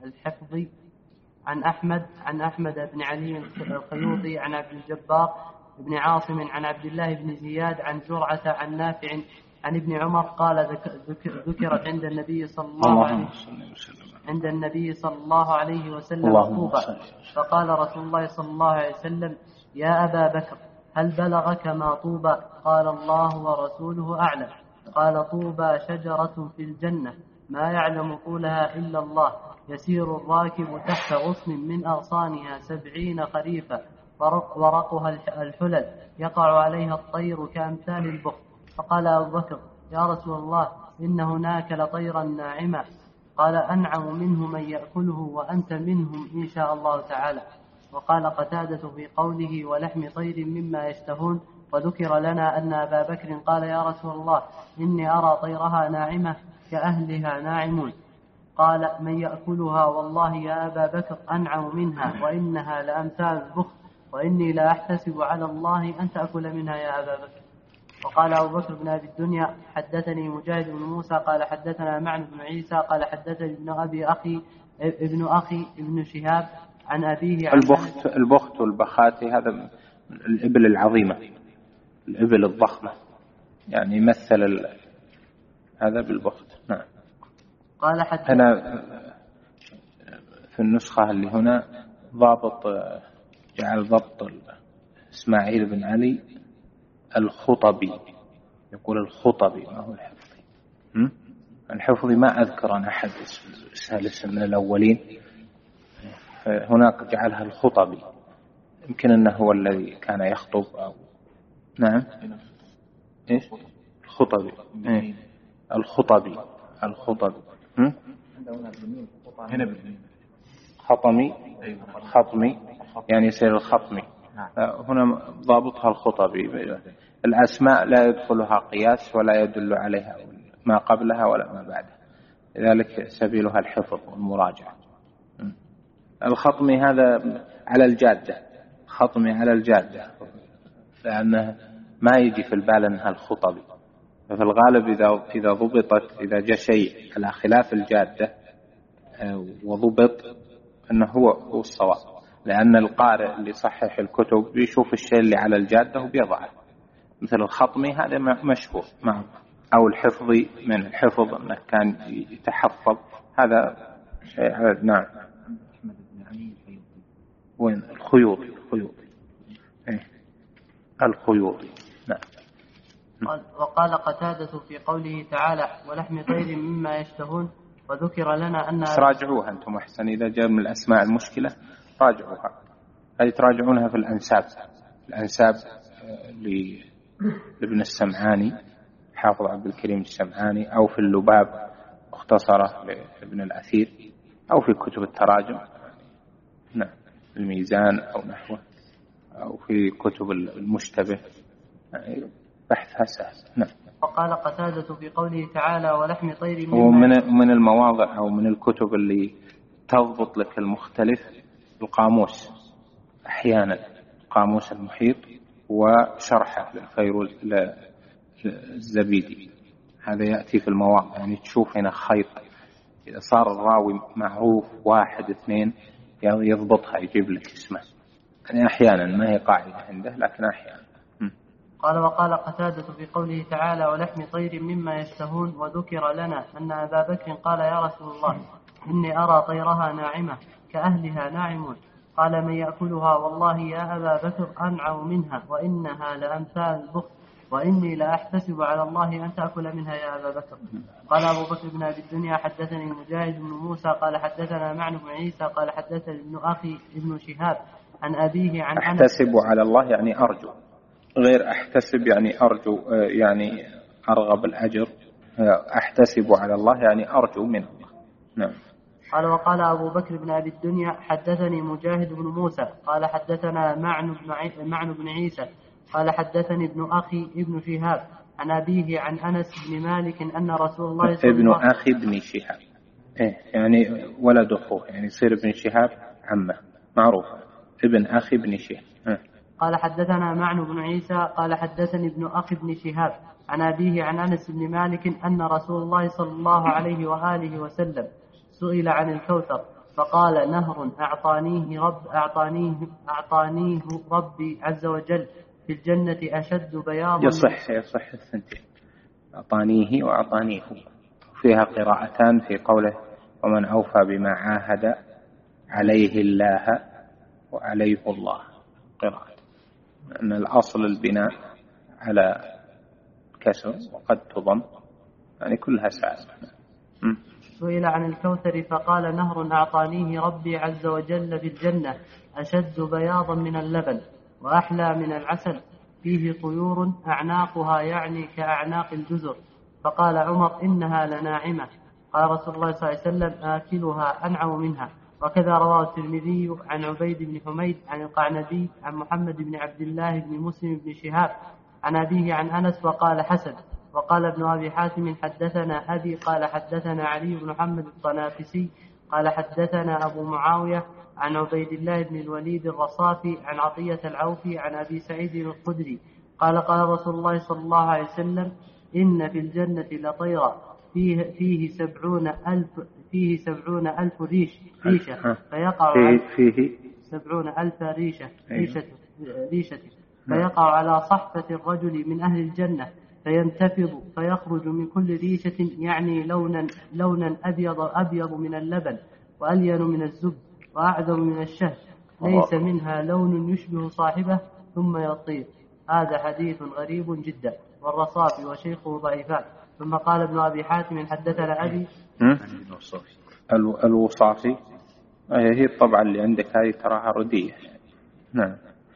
الحفظي عن أحمد عن أحمد بن علي الخيوطي عن عبد الجبار بن عاصم عن عبد الله بن زياد عن زرعة عن نافع عن ابن عمر قال ذكرت عند النبي صلى الله عليه وسلم عند النبي صلى الله عليه وسلم طوبى، فقال رسول الله صلى الله عليه وسلم يا أبا بكر هل بلغك ما طوبى؟ قال الله ورسوله أعلم. قال طوبى شجرة في الجنة ما يعلم طولها إلا الله، يسير الراكب تحت غصن من أغصانها سبعين خريفا، ورقها الحلل يقع عليها الطير كأمثال البخت. فقال أبو بكر يا رسول الله إن هناك لطيرا ناعما. قال أنعم منه من يأكله وأنت منهم إن شاء الله تعالى. وقال قتادة في قوله ولحم طير مما يشتهون، وذكر لنا أن أبا بكر قال يا رسول الله إني أرى طيرها ناعمة كأهلها ناعمون. قال من يأكلها والله يا أبا بكر أنعم منها وإنها لأمثال البخت، وإني لا أحتسب على الله أن تأكل منها يا أبا بكر. وقال أبو بكر بن أبي الدنيا حدثني مجاهد بن موسى قال حدثنا معن بن عيسى قال حدثني ابن أبي أخي ابن أخي ابن شهاب عن أبيه عن البخت البخت والبخاتي هذا الإبل العظيمة، الإبل الضخمة، يعني يمثل ال... هذا بالبخت. نعم. قال حتى أنا في النسخة اللي هنا ضابط جعل ضبط إسماعيل بن علي الخطبي، يقول الخطبي ما هو الحفظي. الحفظي ما أذكر أنا أحد سالس من الأولين، هناك جعلها الخطبي، يمكن أنه هو الذي كان يخطب أو نعم إيش الخطبي إيه؟ الخطبي الخطبي هنا بالميم خطمي خطمي يعني يصير الخطمي، هنا ضابطها الخطبي. الأسماء لا يدخلها قياس ولا يدل عليها ما قبلها ولا ما بعدها، لذلك سبيلها الحفظ والمراجعة. الخطمي هذا على الجادة، خطمي على الجادة، لأنه ما يجي في البال أنها الخطبي، ففي الغالب إذا إذا ضبطت إذا جاء شيء على خلاف الجادة وضبط أنه هو هو الصواب، لأن القارئ اللي يصحح الكتب بيشوف الشيء اللي على الجادة وبيضعه، مثل الخطمي هذا مشهور معه، أو الحفظي من الحفظ أنه كان يتحفظ، هذا شيء. نعم. وين الخيوطي؟ الخيوطي إيه؟ الخيوطي. نعم. وقال قتادة في قوله تعالى ولحم طير مما يشتهون، وذكر لنا أن راجعوها أنتم أحسن، إذا جاء من الأسماء المشكلة راجعوها، هذه تراجعونها في الأنساب، الأنساب لابن السمعاني حافظ عبد الكريم السمعاني، أو في اللباب مختصرة لابن الأثير، أو في كتب التراجم نعم الميزان أو نحوه، أو في كتب المشتبه يعني بحثها سهل. نعم. وقال قتادة في قوله تعالى ولحم طير ومن من المواضع أو من الكتب اللي تضبط لك المختلف القاموس، أحيانا قاموس المحيط وشرحه للفيروز الزبيدي، هذا يأتي في المواضع، يعني تشوف هنا خيط، إذا صار الراوي معروف واحد اثنين يضبطها يجيب لك اسمه، يعني أحيانا ما هي قاعدة عنده لكن أحيانا. قال وقال قتادة في قوله تعالى ولحم طير مما يشتهون، وذكر لنا أن أبا بكر قال يا رسول الله إني أرى طيرها ناعمة كأهلها ناعمون. قال من يأكلها والله يا أبا بكر أنعم منها وإنها لأمثال البخت، وإني لا أحتسب على الله أن تأكل منها يا أبا بكر. قال أبو بكر بن أبي الدنيا حدثني مجاهد بن موسى قال حدثنا معن بن عيسى قال حدثني ابن أخي ابن شهاب عن أبيه عن أحتسب على الله يعني أرجو، غير أحتسب يعني أرجو يعني أرغب الأجر، أحتسب على الله يعني أرجو من الله. نعم. قال وقال أبو بكر بن أبي الدنيا حدثني مجاهد بن موسى قال حدثنا معن بن معن بن عيسى قال حدثني ابن أخي ابن شهاب عن أبيه عن أنس بن مالك أن رسول الله صلى الله عليه وسلم ابن أخي ابن شهاب إيه يعني ولد أخوه، يعني يصير ابن شهاب عمه معروف، ابن أخي ابن شهاب. قال حدثنا معن بن عيسى قال حدثني ابن أخي ابن شهاب عن أبيه عن أنس بن مالك أن رسول الله صلى الله عليه وآله وسلم سئل عن الكوثر فقال نهر أعطانيه رب أعطانيه أعطانيه ربي عز وجل في الجنة أشد بياضا. يصح يصح الثنتين، أعطانيه وأعطانيه. فيها قراءتان في قوله ومن أوفى بما عاهد عليه الله وعليه الله، قراءة أن الأصل البناء على كسر وقد تضم، يعني كلها سائلة. سئل عن الكوثر فقال نهر أعطانيه ربي عز وجل في الجنة أشد بياضا من اللبن وأحلى من العسل، فيه طيور أعناقها يعني كأعناق الجزر. فقال عمر إنها لناعمة. قال رسول الله صلى الله عليه وسلم آكلها أنعم منها. وكذا رواه الترمذي عن عبيد بن حميد عن القعنبي عن محمد بن عبد الله بن مسلم بن شهاب عن أبيه عن أنس وقال حسن. وقال ابن أبي حاتم حدثنا أبي قال حدثنا علي بن محمد الطنافسي قال حدثنا أبو معاوية عن عبيد الله بن الوليد الرصافي عن عطية العوفي عن أبي سعيد الخدري قال قال رسول الله صلى الله عليه وسلم إن في الجنة لطيرا فيه, فيه سبعون ألف فيه سبعون ألف ريش ريشة فيقع فيه, فيه سبعون ألف ريشة ريشة, ريشة فيقع على صحفة الرجل من أهل الجنة فينتفض فيخرج من كل ريشة يعني لونا لونا أبيض أبيض من اللبن وألين من الزبد وأعذر من الشهد ليس منها لون يشبه صاحبه ثم يطير. هذا حديث غريب جدا والرصافي وشيخه ضعيفان. ثم قال ابن أبي حاتم حدثنا أبي الوصافي هي الطبعة اللي عندك هذه تراها ردية. نعم،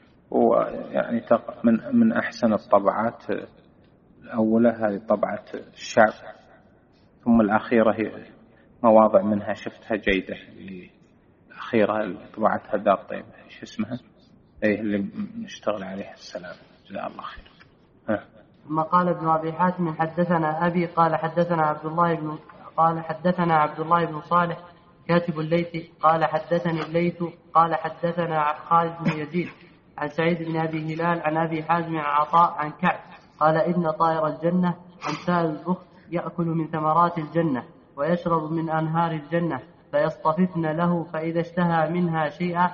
ويعني من من أحسن الطبعات الأولى هذه طبعة الشعب، ثم الأخيرة هي مواضع منها شفتها جيدة، الأخيرة طبعتها دار طيب إيش اسمها أيه اللي نشتغل عليها السلام جزاه الله خير. ها. ثم قال ابن أبي حاتم حدثنا أبي قال حدثنا عبد الله بن قال حدثنا عبد الله بن صالح كاتب الليث قال حدثني الليث قال حدثنا خالد بن يزيد عن سعيد بن أبي هلال عن أبي حازم عن عطاء عن كعب قال إن طائر الجنة أمثال البخت يأكل من ثمرات الجنة ويشرب من أنهار الجنة فيصطففن له فإذا اشتهى منها شيئا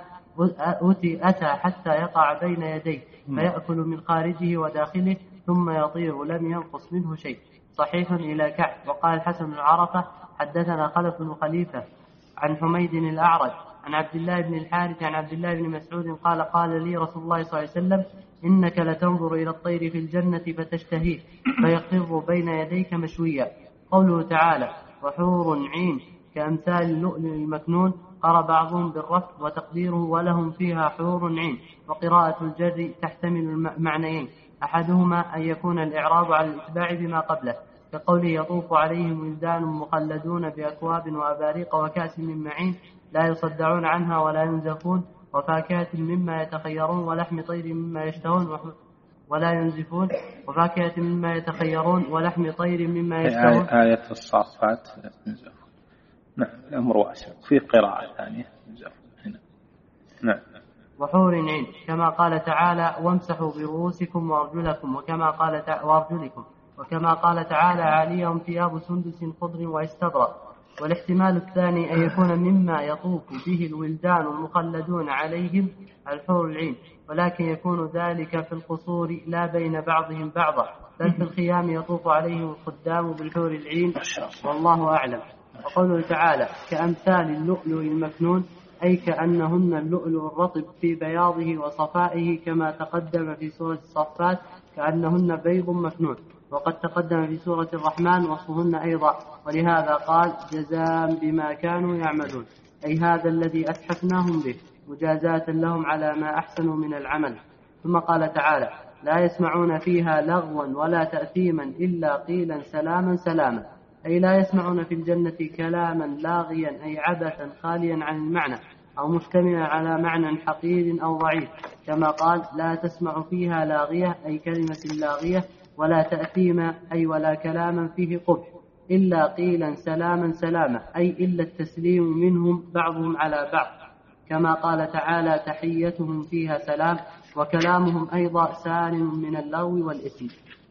أتي أتى حتى يقع بين يديه فيأكل من خارجه وداخله ثم يطير لم ينقص منه شيء. صحيح إلى كعب. وقال الحسن بن عرفة حدثنا خلف بن خليفة عن حميد الأعرج عن عبد الله بن الحارث عن عبد الله بن مسعود قال قال لي رسول الله صلى الله عليه وسلم إنك لتنظر إلى الطير في الجنة فتشتهيه فيقر بين يديك مشويا. قوله تعالى وحور عين كأمثال اللؤلؤ المكنون قرأ بعضهم بالرفع وتقديره ولهم فيها حور عين. وقراءة الجر تحتمل المعنيين أحدهما أن يكون الإعراب على الإتباع بما قبله كقوله يطوف عليهم ولدان مخلدون بأكواب وأباريق وكأس من معين لا يصدعون عنها ولا ينزفون وفاكهة مما يتخيرون ولحم طير مما يشتهون ولا ينزفون وفاكهة مما يتخيرون ولحم طير مما يشتهون. آية الصافات ينزفون. نعم الأمر واسع. في قراءة ثانية ينزفون. نعم. وحور عين كما قال تعالى وامسحوا برؤوسكم وأرجلكم وكما قال تع... وأرجلكم وكما قال تعالى عليهم ثياب سندس خضر واستبرق. والاحتمال الثاني أن يكون مما يطوف به الولدان المخلدون عليهم الحور العين ولكن يكون ذلك في القصور لا بين بعضهم بعضا بل في الخيام يطوف عليهم الخدام بالحور العين والله أعلم. وقوله تعالى كأمثال اللؤلؤ المكنون أي كأنهن اللؤلؤ الرطب في بياضه وصفائه كما تقدم في سورة الصفات كأنهن بيض مكنون. وقد تقدم في سورة الرحمن وصفهن أيضا ولهذا قال جزاء بما كانوا يعملون أي هذا الذي أتحفناهم به مجازاة لهم على ما أحسنوا من العمل. ثم قال تعالى لا يسمعون فيها لغوا ولا تأثيما إلا قيلا سلاما سلاما أي لا يسمعون في الجنة كلاما لاغيا أي عبثا خاليا عن المعنى أو مشتملا على معنى حقير أو ضعيف كما قال لا تسمع فيها لاغية أي كلمة لاغية ولا تأثيما أي ولا كلاما فيه قبح إلا قيلا سلاما سلاما أي إلا التسليم منهم بعضهم على بعض كما قال تعالى تحيتهم فيها سلام وكلامهم أيضا سالم من اللغو والإثم.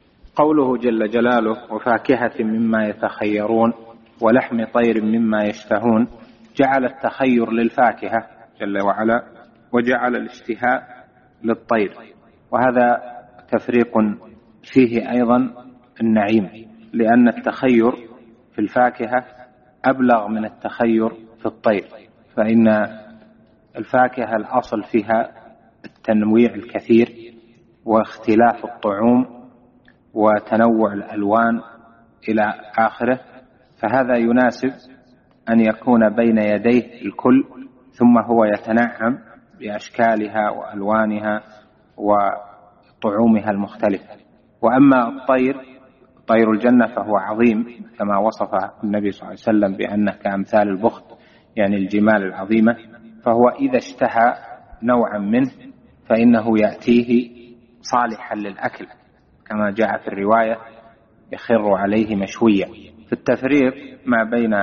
قوله جل جلاله وفاكهة مما يتخيرون ولحم طير مما يشتهون جعل التخير للفاكهة جل وعلا وجعل الاشتهاء للطير وهذا تفريق فيه أيضا النعيم، لأن التخير في الفاكهة أبلغ من التخير في الطير، فإن الفاكهة الأصل فيها التنويع الكثير واختلاف الطعوم وتنوع الألوان إلى آخره، فهذا يناسب أن يكون بين يديه الكل ثم هو يتنعم بأشكالها وألوانها وطعومها المختلفة. وأما الطير، طير الجنة، فهو عظيم كما وصفه النبي صلى الله عليه وسلم بأنه كأمثال البخت، يعني الجمال العظيمة، فهو إذا اشتهى نوعا منه فإنه يأتيه صالحا للأكل كما جاء في الرواية يخر عليه مشويا. في التفريق ما بين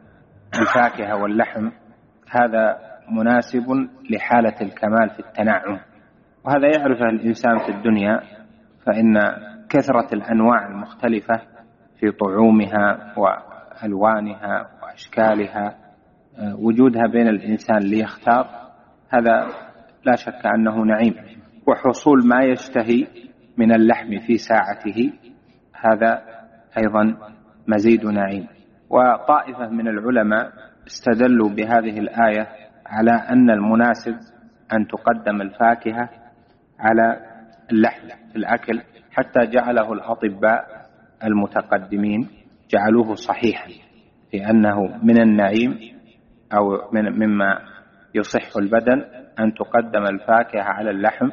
الفاكهة واللحم هذا مناسب لحالة الكمال في التنعم، وهذا يعرفه الإنسان في الدنيا، فإن كثرة الأنواع المختلفة في طعومها وألوانها وأشكالها وجودها بين الإنسان ليختار، هذا لا شك أنه نعيم. وحصول ما يشتهي من اللحم في ساعته هذا أيضا مزيد نعيم. وطائفة من العلماء استدلوا بهذه الآية على أن المناسب أن تقدم الفاكهة على اللحم في الأكل، حتى جعله الأطباء المتقدمين جعلوه صحيحا في أنه من النعيم أو من مما يصح البدن أن تقدم الفاكهة على اللحم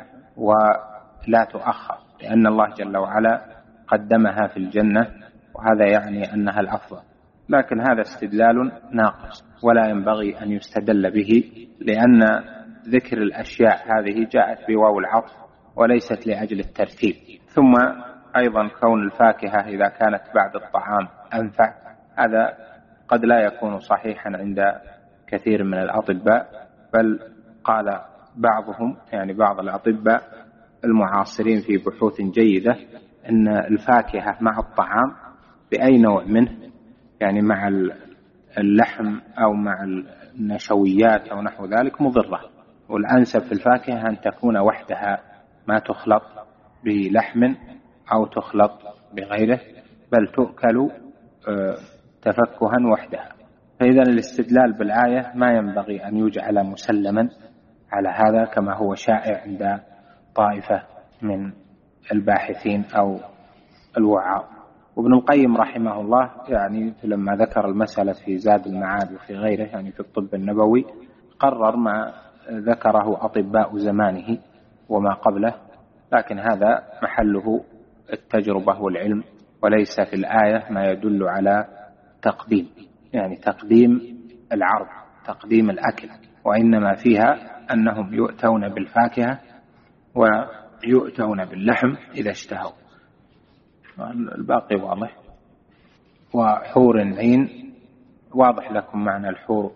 ولا تؤخر، لأن الله جل وعلا قدمها في الجنة، وهذا يعني أنها الأفضل. لكن هذا استدلال ناقص ولا ينبغي أن يستدل به، لأن ذكر الأشياء هذه جاءت بواو العطف وليست لأجل الترتيب. ثم أيضا كون الفاكهة إذا كانت بعد الطعام أنفع، هذا قد لا يكون صحيحا عند كثير من الأطباء، بل قال بعضهم يعني بعض الأطباء المعاصرين في بحوث جيدة أن الفاكهة مع الطعام بأي نوع منه، يعني مع اللحم أو مع النشويات أو نحو ذلك، مضرة، والأنسب في الفاكهة أن تكون وحدها ما تخلط بلحم أو تخلط بغيره، بل تؤكل تفكها وحدها. فإذا الاستدلال بالآية ما ينبغي أن يجعل مسلما على هذا كما هو شائع عند طائفة من الباحثين أو الوعاظ. وابن القيم رحمه الله يعني لما ذكر المسألة في زاد المعاد وفي غيره يعني في الطب النبوي قرر ما ذكره أطباء زمانه وما قبله، لكن هذا محله التجربة والعلم، وليس في الآية ما يدل على تقديم يعني تقديم العرض تقديم الأكل، وإنما فيها أنهم يؤتون بالفاكهة ويؤتون باللحم إذا اشتهوا. الباقي واضح. وحور عين، واضح لكم معنى الحور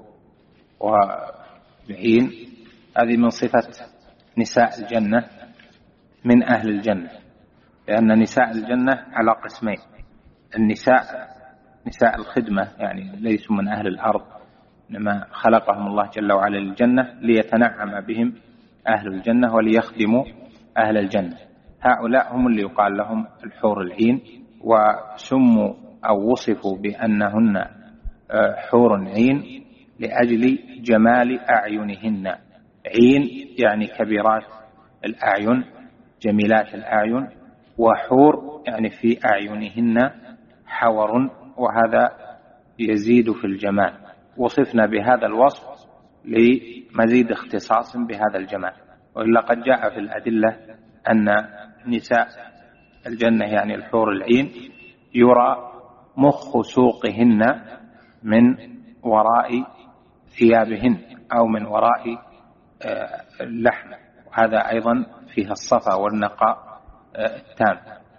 والعين، هذه من صفة نساء الجنة من أهل الجنة، لأن نساء الجنة على قسمين: النساء نساء الخدمة يعني ليسوا من أهل الأرض، إنما خلقهم الله جل وعلا للجنة ليتنعم بهم أهل الجنة وليخدموا أهل الجنة، هؤلاء هم اللي يقال لهم الحور العين، وسموا أو وصفوا بأنهن حور عين لأجل جمال أعينهن. عين يعني كبيرات الأعين جميلات الأعين، وحور يعني في أعينهن حور، وهذا يزيد في الجمال. وصفنا بهذا الوصف لمزيد اختصاص بهذا الجمال، وإلا قد جاء في الأدلة أن نساء الجنة يعني الحور العين يرى مخ سوقهن من وراء ثيابهن أو من وراء اللحم، وهذا أيضا فيها الصفا والنقاء التام.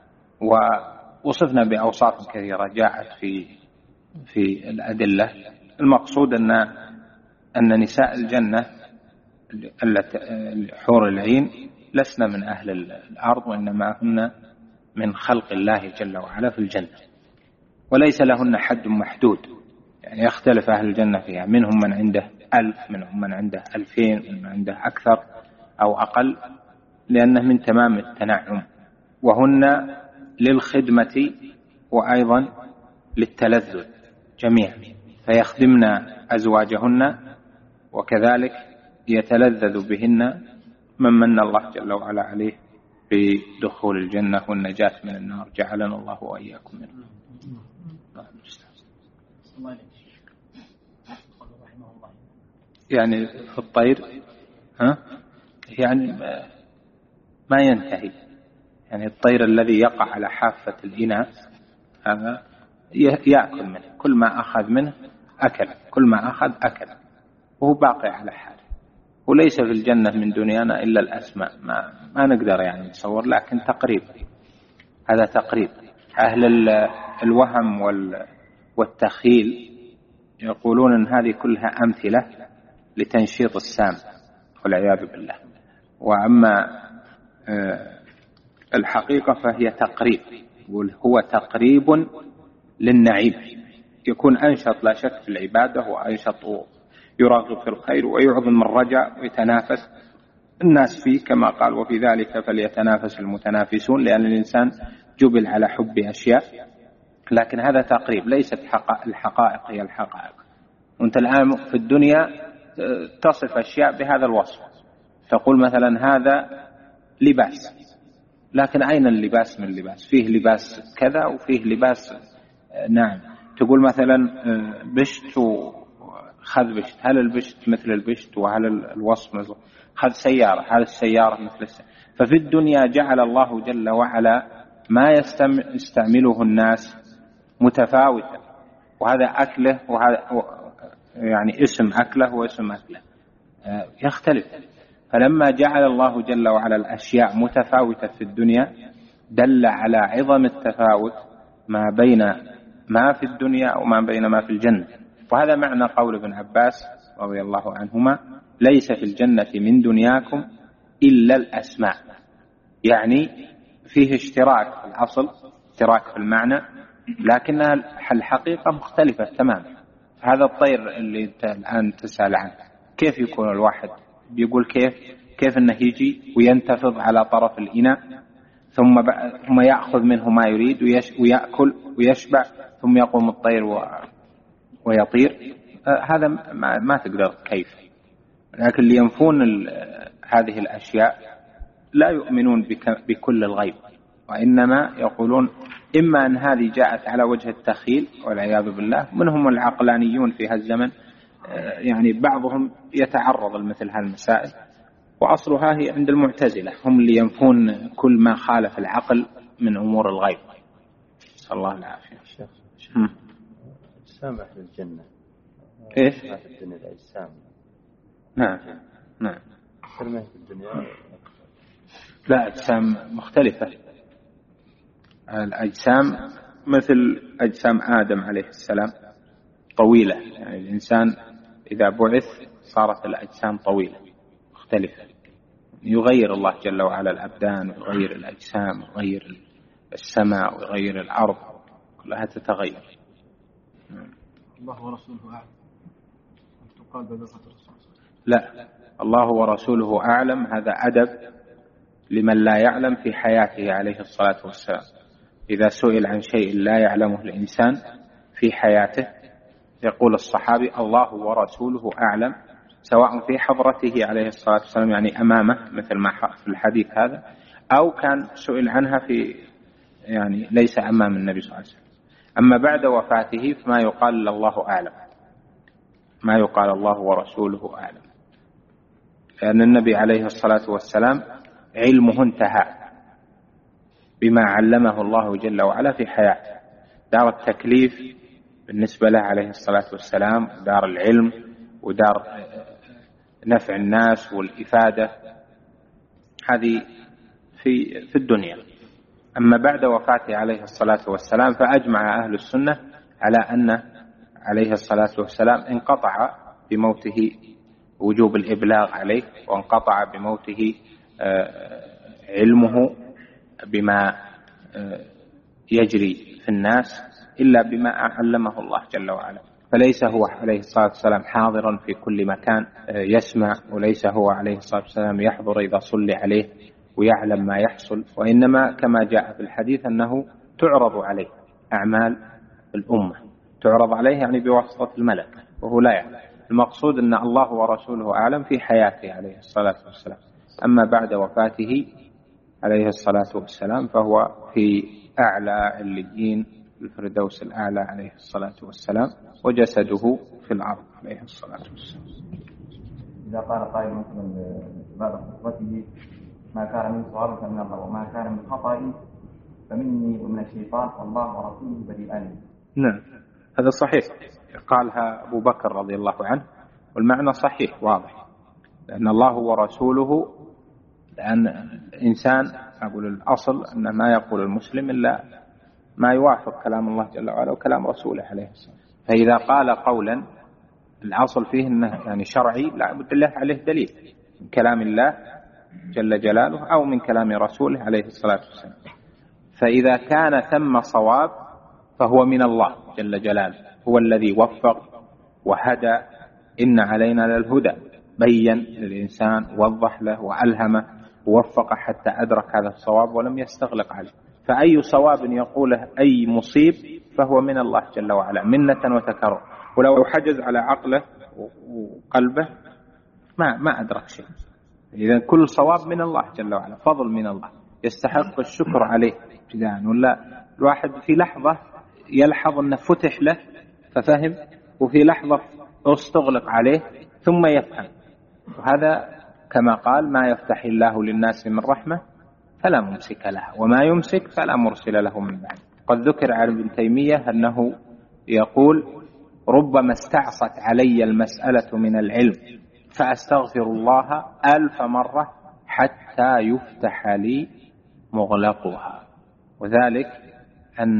ووصفنا بأوصاف كثيرة جاءت في في الأدلة. المقصود أن أن نساء الجنة حور العين لسنا من أهل الأرض، وإنما هن من خلق الله جل وعلا في الجنة، وليس لهن حد محدود، يعني يختلف أهل الجنة فيها، منهم من عنده ألف، منهم من عنده ألفين، من عنده أكثر أو أقل، لأنه من تمام التنعم. وهن للخدمة وأيضا للتلذذ جميعا، فيخدمن أزواجهن وكذلك يتلذذ بهن من من الله جل وعلا عليه بدخول الجنة والنجاة من النار، جعلنا الله وإياكم منه. يعني في الطير ها يعني ما ينتهي، يعني الطير الذي يقع على حافة الإناء هذا يأكل منه، كل ما أخذ منه أكل، كل ما أخذ أكل، وهو باقي على حاله. وليس في الجنة من دنيانا إلا الأسماء، ما, ما نقدر يعني نتصور، لكن تقريب، هذا تقريب. أهل الوهم والتخيل يقولون أن هذه كلها أمثلة لتنشيط السام والعياذ بالله، وأما الحقيقة فهي تقريب، هو تقريب للنعيم، يكون أنشط لا شك في العبادة، وأنشط يرغب في الخير ويعظم الرجاء ويتنافس الناس فيه، كما قال وفي ذلك فليتنافس المتنافسون، لأن الإنسان جبل على حب أشياء. لكن هذا تقريب، ليست الحقائق هي الحقائق. وأنت الآن في الدنيا تصف أشياء بهذا الوصف، تقول مثلا هذا لباس، لكن أين اللباس من اللباس؟ فيه لباس كذا وفيه لباس، نعم. تقول مثلا بشت وخذ بشت، هل البشت مثل البشت وهل الوصف مثل خذ سيارة، هل السيارة مثل السيارة؟ ففي الدنيا جعل الله جل وعلا ما يستعمله الناس متفاوتا، وهذا أكله وهذا يعني اسم أكله واسم أكله يختلف. فلما جعل الله جل وعلا الأشياء متفاوتة في الدنيا دل على عظم التفاوت ما بين ما في الدنيا وما بين ما في الجنة. وهذا معنى قول ابن عباس رضي الله عنهما: ليس في الجنة من دنياكم إلا الأسماء، يعني فيه اشتراك في الأصل، اشتراك في المعنى، لكنها الحقيقة مختلفة تماما. هذا الطير اللي انت الآن تسأل عنه كيف يكون الواحد بيقول كيف كيف انه يجي وينتفض على طرف الإناء، ثم ثم يأخذ منه ما يريد ويأكل ويشبع، ثم يقوم الطير ويطير. هذا ما, ما تقدر كيف. لكن اللي ينفون هذه الأشياء لا يؤمنون بكل الغيب، وإنما يقولون إما أن هذه جاءت على وجه التخيل والعياذ بالله، منهم العقلانيون في هذا الزمن، يعني بعضهم يتعرض لمثل هذه المسائل، وأصلها هي عند المعتزلة، هم اللي ينفون كل ما خالف العقل من أمور الغيب. صلى الله العافية. سامح للجنة إيش؟ في الدنيا الأجسام. نعم نعم. سلمه في الدنيا لا، أجسام مختلفة. الأجسام مثل أجسام آدم عليه السلام طويلة، يعني الإنسان إذا بعث صارت الأجسام طويلة مختلفة، يغير الله جل وعلا الأبدان ويغير الأجسام ويغير السماء ويغير الأرض، كلها تتغير. الله ورسوله أعلم تقال ببقى الرسول. لا، الله ورسوله أعلم هذا أدب لمن لا يعلم في حياته عليه الصلاة والسلام. إذا سئل عن شيء لا يعلمه الإنسان في حياته يقول الصحابي الله ورسوله أعلم، سواء في حضرته عليه الصلاة والسلام يعني أمامه مثل ما في الحديث هذا، أو كان سئل عنها في يعني ليس أمام النبي صلى الله عليه وسلم. أما بعد وفاته فما يقال الله أعلم، ما يقال الله ورسوله أعلم، لأن النبي عليه الصلاة والسلام علمه انتهى بما علمه الله جل وعلا في حياته. دار التكليف بالنسبة له عليه الصلاة والسلام دار العلم ودار نفع الناس والإفادة، هذه في في الدنيا. أما بعد وفاته عليه الصلاة والسلام فأجمع أهل السنة على أن عليه الصلاة والسلام انقطع بموته وجوب الإبلاغ عليه، وانقطع بموته علمه بما يجري في الناس إلا بما علمه الله جل وعلا. فليس هو عليه الصلاة والسلام حاضرا في كل مكان يسمع، وليس هو عليه الصلاة والسلام يحضر إذا صلي عليه، ويعلم ما يحصل، وإنما كما جاء في الحديث أنه تعرض عليه أعمال الأمة، تعرض عليه يعني بواسطة الملك وهو لا يعلم. المقصود أن الله ورسوله أعلم في حياته عليه الصلاة والسلام، أما بعد وفاته عليه الصلاة والسلام فهو في أعلى عليين الفردوس الأعلى عليه الصلاة والسلام، وجسده في الأرض عليه الصلاة والسلام. إذا قال قائل مثلا بعد خطبته ما كان من صواب فمن الله وما كان من خطأ فمني ومن الشيطان والله ورسوله بريئان. نعم هذا صحيح، قالها أبو بكر رضي الله عنه، والمعنى صحيح واضح، لأن الله ورسوله، لأن الإنسان أقول الأصل أن ما يقول المسلم إلا ما يوافق كلام الله جل وعلا وكلام رسوله عليه الصلاة والسلام. فإذا قال قولا الأصل فيه أنه يعني شرعي لا بد له عليه دليل من كلام الله جل جلاله أو من كلام رسوله عليه الصلاة والسلام. فإذا كان ثم صواب فهو من الله جل جلاله، هو الذي وفق وهدى، إن علينا للهدى، بين للإنسان ووضح له وألهمه ووفق حتى أدرك هذا الصواب ولم يستغلق عليه. فأي صواب يقوله أي مصيب فهو من الله جل وعلا منة وتكرر، ولو حجز على عقله وقلبه ما ما أدرك شيء. إذا كل صواب من الله جل وعلا، فضل من الله يستحق الشكر عليه ابتداء. ولا الواحد في لحظة يلحظ أنه فتح له ففهم، وفي لحظة استغلق عليه ثم يفهم. وهذا كما قال ما يفتح الله للناس من رحمة فلا ممسك لها وما يمسك فلا مرسل له من بعد. قد ذكر عن ابن تيمية أنه يقول ربما استعصت علي المسألة من العلم فأستغفر الله ألف مرة حتى يفتح لي مغلقها. وذلك أن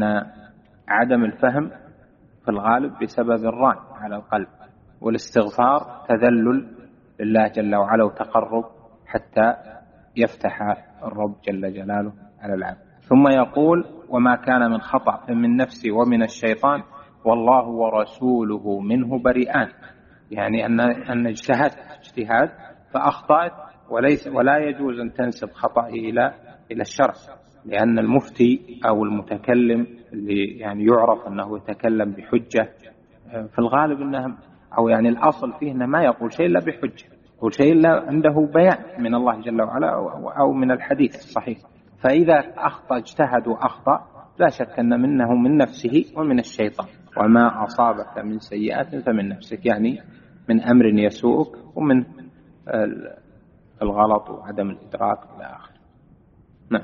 عدم الفهم في الغالب بسبب الران على القلب، والاستغفار تذلل لله جل وعلا وتقرب حتى يفتح الرب جل جلاله على العبد. ثم يقول وما كان من خطأ فمن نفسي ومن الشيطان والله ورسوله منه بريئان، يعني أن أن اجتهدت اجتهاد فأخطأت، وليس ولا يجوز أن تنسب خطأه إلى إلى الشرع، لأن المفتي أو المتكلم اللي يعني يعرف أنه يتكلم بحجة في الغالب أنه أو يعني الأصل فيه أنه ما يقول شيء إلا بحجة، يقول شيء إلا عنده بيان من الله جل وعلا أو من الحديث الصحيح. فإذا أخطأ اجتهد وأخطأ لا شك أن منه من نفسه ومن الشيطان، وما أصابك من سيئات فمن نفسك، يعني من أمر يسوءك ومن الغلط وعدم الإدراك إلى آخره. نعم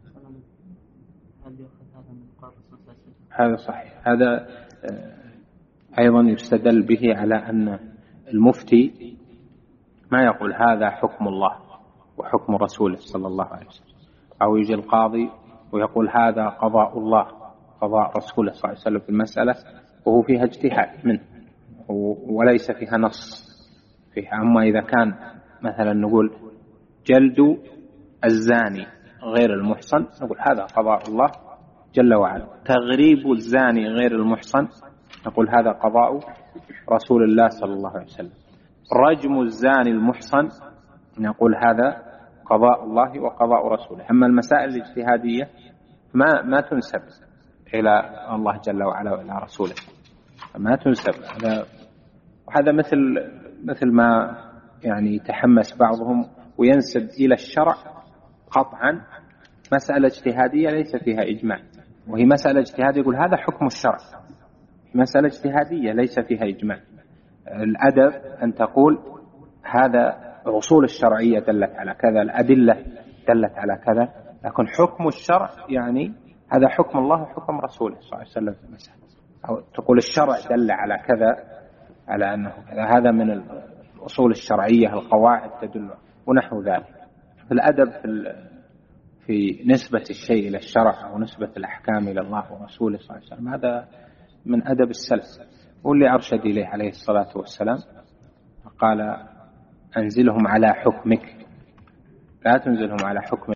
هذا صحيح. هذا أيضا يستدل به على أن المفتي ما يقول هذا حكم الله وحكم رسوله صلى الله عليه وسلم، أو يجي القاضي ويقول هذا قضاء الله قضاء رسوله صلى الله عليه وسلم في المسألة وهو فيها اجتهاد منه وليس فيها نص فيها. أما إذا كان مثلا نقول جلد الزاني غير المحصن نقول هذا قضاء الله جل وعلا، تغريب الزاني غير المحصن نقول هذا قضاء رسول الله صلى الله عليه وسلم، رجم الزاني المحصن نقول هذا قضاء الله وقضاء رسوله. أما المسائل الاجتهادية ما ما تنسب إلى الله جل وعلا وإلى رسوله، ما تنسب. هذا وهذا مثل مثل ما يعني يتحمس بعضهم وينسب إلى الشرع قطعا مسألة اجتهادية ليس فيها إجماع، وهي مسألة اجتهادية يقول هذا حكم الشرع، مسألة اجتهادية ليس فيها إجماع. الأدب أن تقول هذا الأصول الشرعية دلت على كذا، الأدلة دلت على كذا، لكن حكم الشرع يعني هذا حكم الله وحكم رسوله صلى الله عليه وسلم في المسألة، أو تقول الشرع دل على كذا على أنه كذا، هذا من الأصول الشرعية القواعد تدل ونحو ذلك. في الأدب في, في نسبة الشيء إلى الشرع أو نسبة الأحكام إلى الله ورسوله صلى الله عليه وسلم هذا من أدب السلف، واللي أرشد إليه عليه الصلاة والسلام قال أنزلهم على حكمك لا تنزلهم على حكم